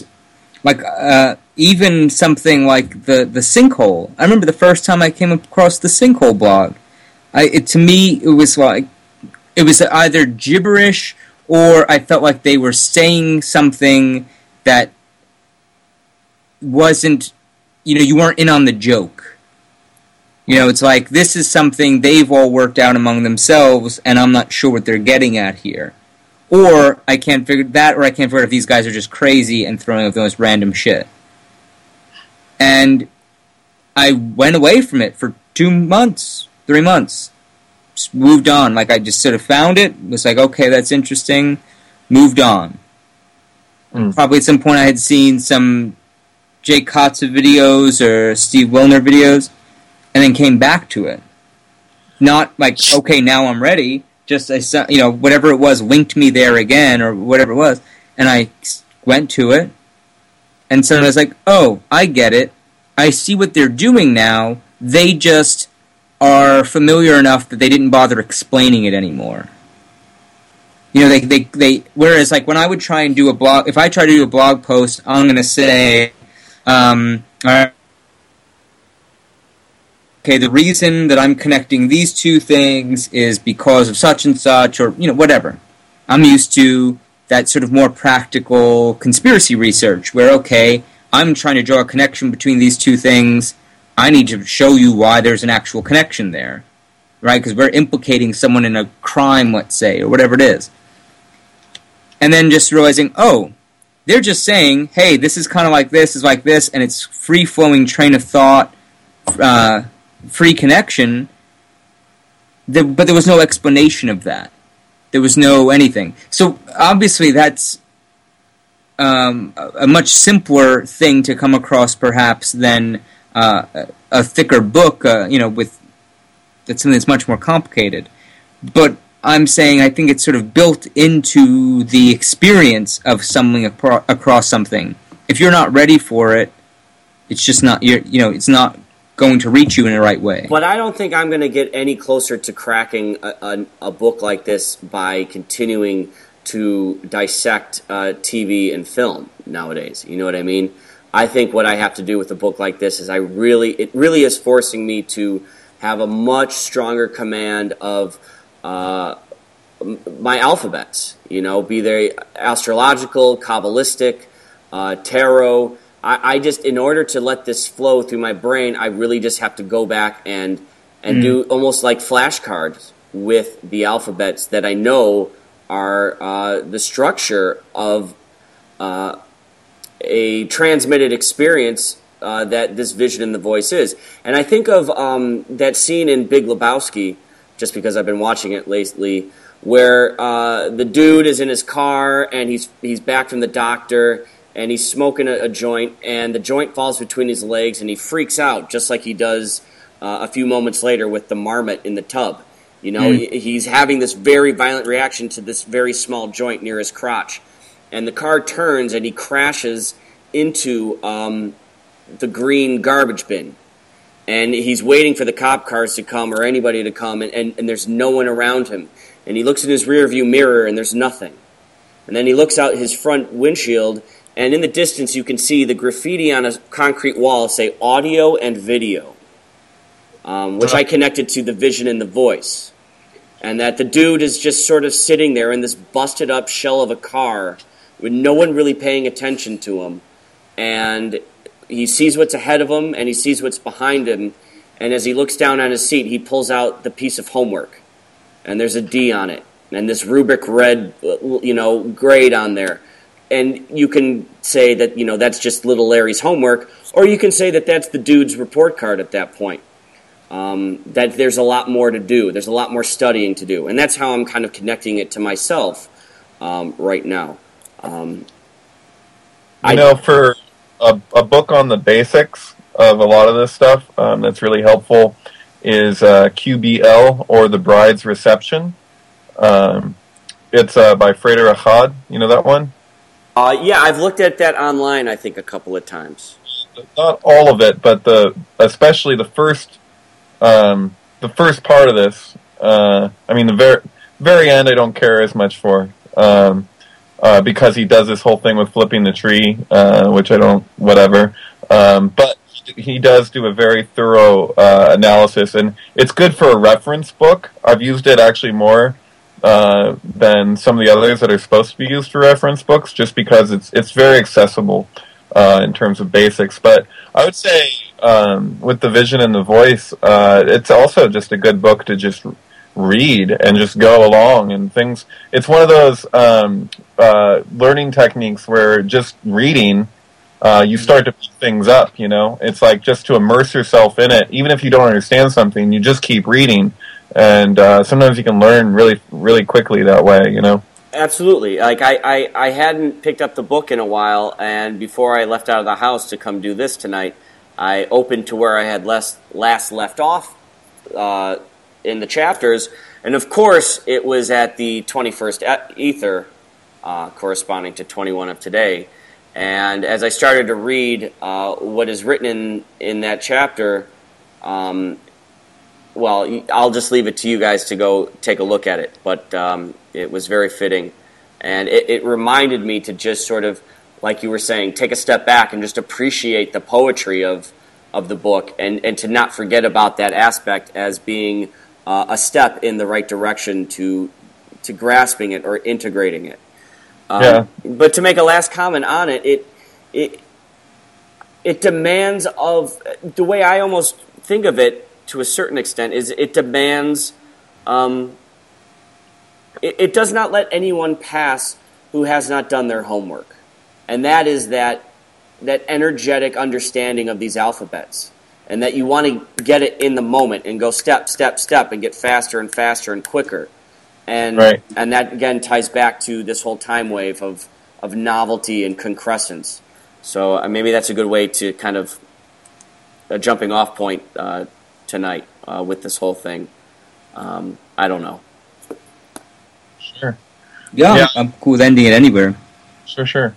even something like the Sinkhole. I remember the first time I came across the Sinkhole blog. To me, it was either gibberish, or I felt like they were saying something that wasn't, you weren't in on the joke. It's like, this is something they've all worked out among themselves, and I'm not sure what they're getting at here. Or I can't figure that, or I can't figure out if these guys are just crazy and throwing up the most random shit. And I went away from it for 2 months, 3 months. Just moved on. I just sort of found it, was like, okay, that's interesting, moved on. Probably at some point I had seen some Jake Kotze videos or Steve Wilner videos, and then came back to it. Not like, okay, now I'm ready. Just, whatever it was linked me there again, or whatever it was. And I went to it. And so I was like, oh, I get it. I see what they're doing now. They just are familiar enough that they didn't bother explaining it anymore. Whereas, when I would try and do a blog, if I try to do a blog post, I'm going to say, Okay, the reason that I'm connecting these two things is because of such and such, or, whatever. I'm used to that sort of more practical conspiracy research where, okay, I'm trying to draw a connection between these two things. I need to show you why there's an actual connection there, right? Because we're implicating someone in a crime, let's say, or whatever it is. And then just realizing, oh, they're just saying, hey, this is kind of like this, is like this, and it's free-flowing train of thought, free connection, but there was no explanation of that. There was no anything. So obviously that's a much simpler thing to come across, perhaps, than a thicker book, with that's something that's much more complicated. But I'm saying I think it's sort of built into the experience of stumbling across something. If you're not ready for it, it's just not. It's not going to reach you in the right way. But I don't think I'm going to get any closer to cracking a book like this by continuing to dissect TV and film nowadays. You know what I mean? I think what I have to do with a book like this is it really is forcing me to have a much stronger command of my alphabets. Be they astrological, Kabbalistic, tarot. I just, in order to let this flow through my brain, I really just have to go back and do almost like flashcards with the alphabets that I know are the structure of a transmitted experience that this vision in the voice is. And I think of that scene in Big Lebowski, just because I've been watching it lately, where the dude is in his car and he's back from the doctor, and he's smoking a joint, and the joint falls between his legs, and he freaks out, just like he does a few moments later with the marmot in the tub. He's having this very violent reaction to this very small joint near his crotch. And the car turns, and he crashes into the green garbage bin. And he's waiting for the cop cars to come or anybody to come, and there's no one around him. And he looks in his rearview mirror, and there's nothing. And then he looks out his front windshield, and in the distance, you can see the graffiti on a concrete wall say audio and video, which I connected to the vision in the voice. And that the dude is just sort of sitting there in this busted up shell of a car with no one really paying attention to him. And he sees what's ahead of him, and he sees what's behind him. And as he looks down on his seat, he pulls out the piece of homework. And there's a D on it. And this rubric red, grade on there. And you can say that, that's just little Larry's homework, or you can say that that's the dude's report card at that point. That there's a lot more to do. There's a lot more studying to do. And that's how I'm kind of connecting it to myself right now. For a book on the basics of a lot of this stuff that's really helpful is QBL, or The Bride's Reception. It's by Frater Achad. You know that one? Yeah, I've looked at that online, I think, a couple of times. Not all of it, but especially the first part of this. The very end I don't care as much for, because he does this whole thing with flipping the tree, which I don't, whatever. But he does do a very thorough analysis, and it's good for a reference book. I've used it actually more than some of the others that are supposed to be used for reference books, just because it's very accessible in terms of basics. But I would say with the vision and the voice, it's also just a good book to just read and just go along and things. It's one of those learning techniques where just reading, you start to pick things up. It's like just to immerse yourself in it. Even if you don't understand something, you just keep reading. And sometimes you can learn really, really quickly that way, Absolutely. Like I hadn't picked up the book in a while, and before I left out of the house to come do this tonight, I opened to where I had last left off in the chapters, and of course it was at the 21st ether, corresponding to 21 of today. And as I started to read what is written in that chapter, well, I'll just leave it to you guys to go take a look at it. But it was very fitting. And it reminded me to just sort of like you were saying, take a step back and just appreciate the poetry of the book, and to not forget about that aspect as being a step in the right direction to grasping it or integrating it. But to make a last comment on it, it demands of, the way I almost think of it to a certain extent is it demands, it does not let anyone pass who has not done their homework. And that is that energetic understanding of these alphabets. And that you want to get it in the moment and go step, step, step and get faster and faster and quicker. And and that, again, ties back to this whole time wave of novelty and concrescence. So maybe that's a good way to kind of a jumping off point tonight with this whole thing. I don't know. Sure. Yeah, I'm cool with ending it anywhere. Sure.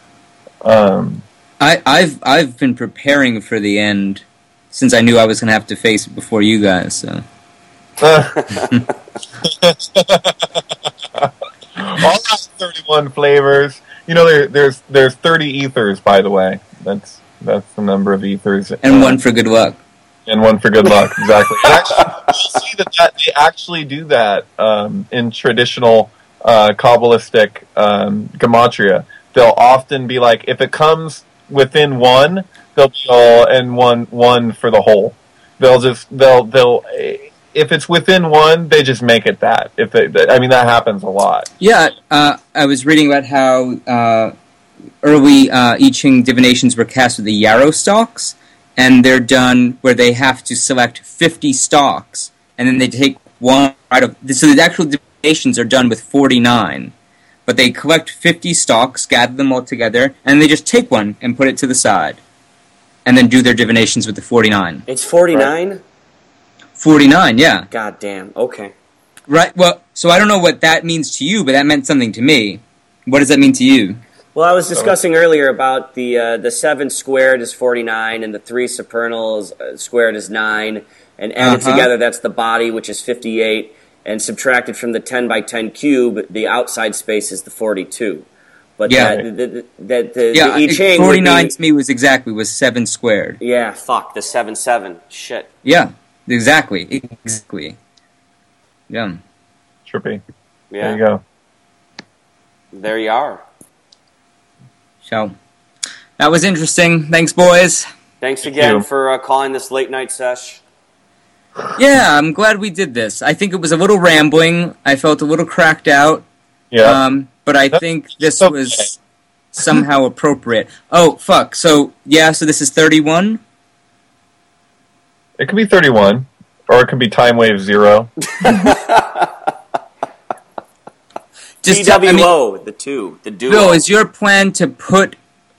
I've been preparing for the end since I knew I was going to have to face it before you guys. So. All right, 31 flavors. You know, there's 30 ethers, by the way. That's the number of ethers. And one for good luck. And one for good luck, exactly. And actually, you'll see that they actually do that in traditional Kabbalistic gematria. They'll often be like, if it comes within one, they'll be all and one for the whole. They'll if it's within one, they just make it that. That happens a lot. Yeah, I was reading about how early I Ching divinations were cast with the yarrow stalks, and they're done where they have to select 50 stalks, and then they take one out of. So the actual divinations are done with 49, but they collect 50 stalks, gather them all together, and they just take one and put it to the side, and then do their divinations with the 49. It's 49? Right. 49, yeah. God damn, okay. Right, well, so I don't know what that means to you, but that meant something to me. What does that mean to you? Well, I was discussing earlier about the 7 squared is 49, and the 3 supernal squared is 9, and added together, that's the body, which is 58, and subtracted from the 10 by 10 cube, the outside space is the 42. But the I Ching 49 to me was 7 squared. Yeah, fuck, the 7-7. Shit. Yeah. Exactly. Yeah. Trippy. Yeah. There you go. There you are. So, that was interesting. Thanks, boys. Thanks again for calling this late night sesh. Yeah, I'm glad we did this. I think it was a little rambling. I felt a little cracked out. Yeah. But I think this was somehow appropriate. Oh, fuck. So this is 31? It could be 31, or it could be Time Wave 0. TWO, the duo. Bill, is your plan to put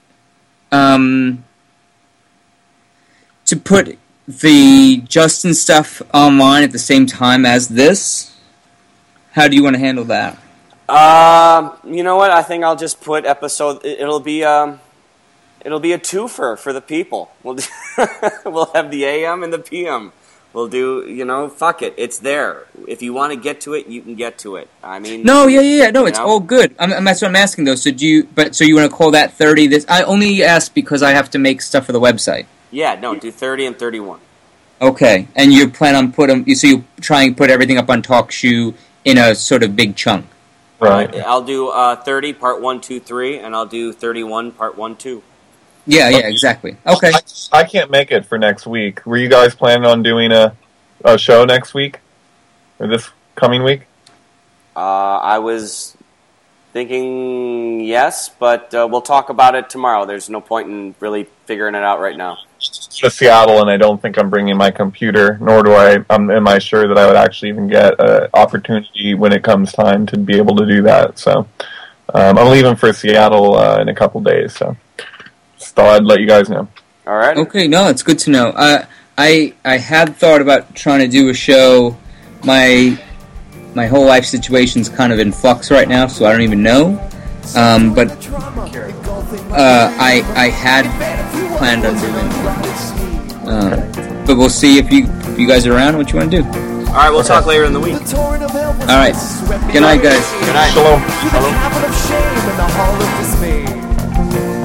the Justin stuff online at the same time as this? How do you want to handle that? You know what? I think I'll just put episode. It'll be a twofer for the people. We'll have the AM and the PM. We'll do, fuck it. It's there. If you want to get to it, you can get to it. I mean... No, yeah. No, it's all good. That's what I'm asking, though. So you want to call that 30? I only ask because I have to make stuff for the website. Yeah, no, do 30 and 31. Okay, and you plan on you try and put everything up on TalkShoe in a sort of big chunk. Right. I'll do 30, part 1, 2, 3, and I'll do 31, part 1, 2. Yeah, exactly. Okay. I can't make it for next week. Were you guys planning on doing a show next week? Or this coming week? I was thinking yes, but we'll talk about it tomorrow. There's no point in really figuring it out right now. To Seattle, and I don't think I'm bringing my computer, nor am I sure that I would actually even get an opportunity when it comes time to be able to do that. So I'm leaving for Seattle in a couple days, so just thought I'd let you guys know. All right. Okay, no, it's good to know. I had thought about trying to do a show. My whole life situation's kind of in flux right now, so I don't even know. But I had planned on doing it. But we'll see if you guys are around, what you want to do. All right, we'll talk later in the week. All right. Good night, guys. Good night. Shalom.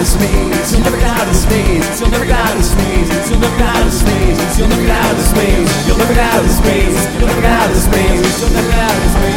this maze. You'll never get out of this maze. You'll never get out of this maze. You'll never get out of this maze. You'll never get out of this maze. You'll never get out of this maze. You'll never get out of this maze. You'll never get out of this maze.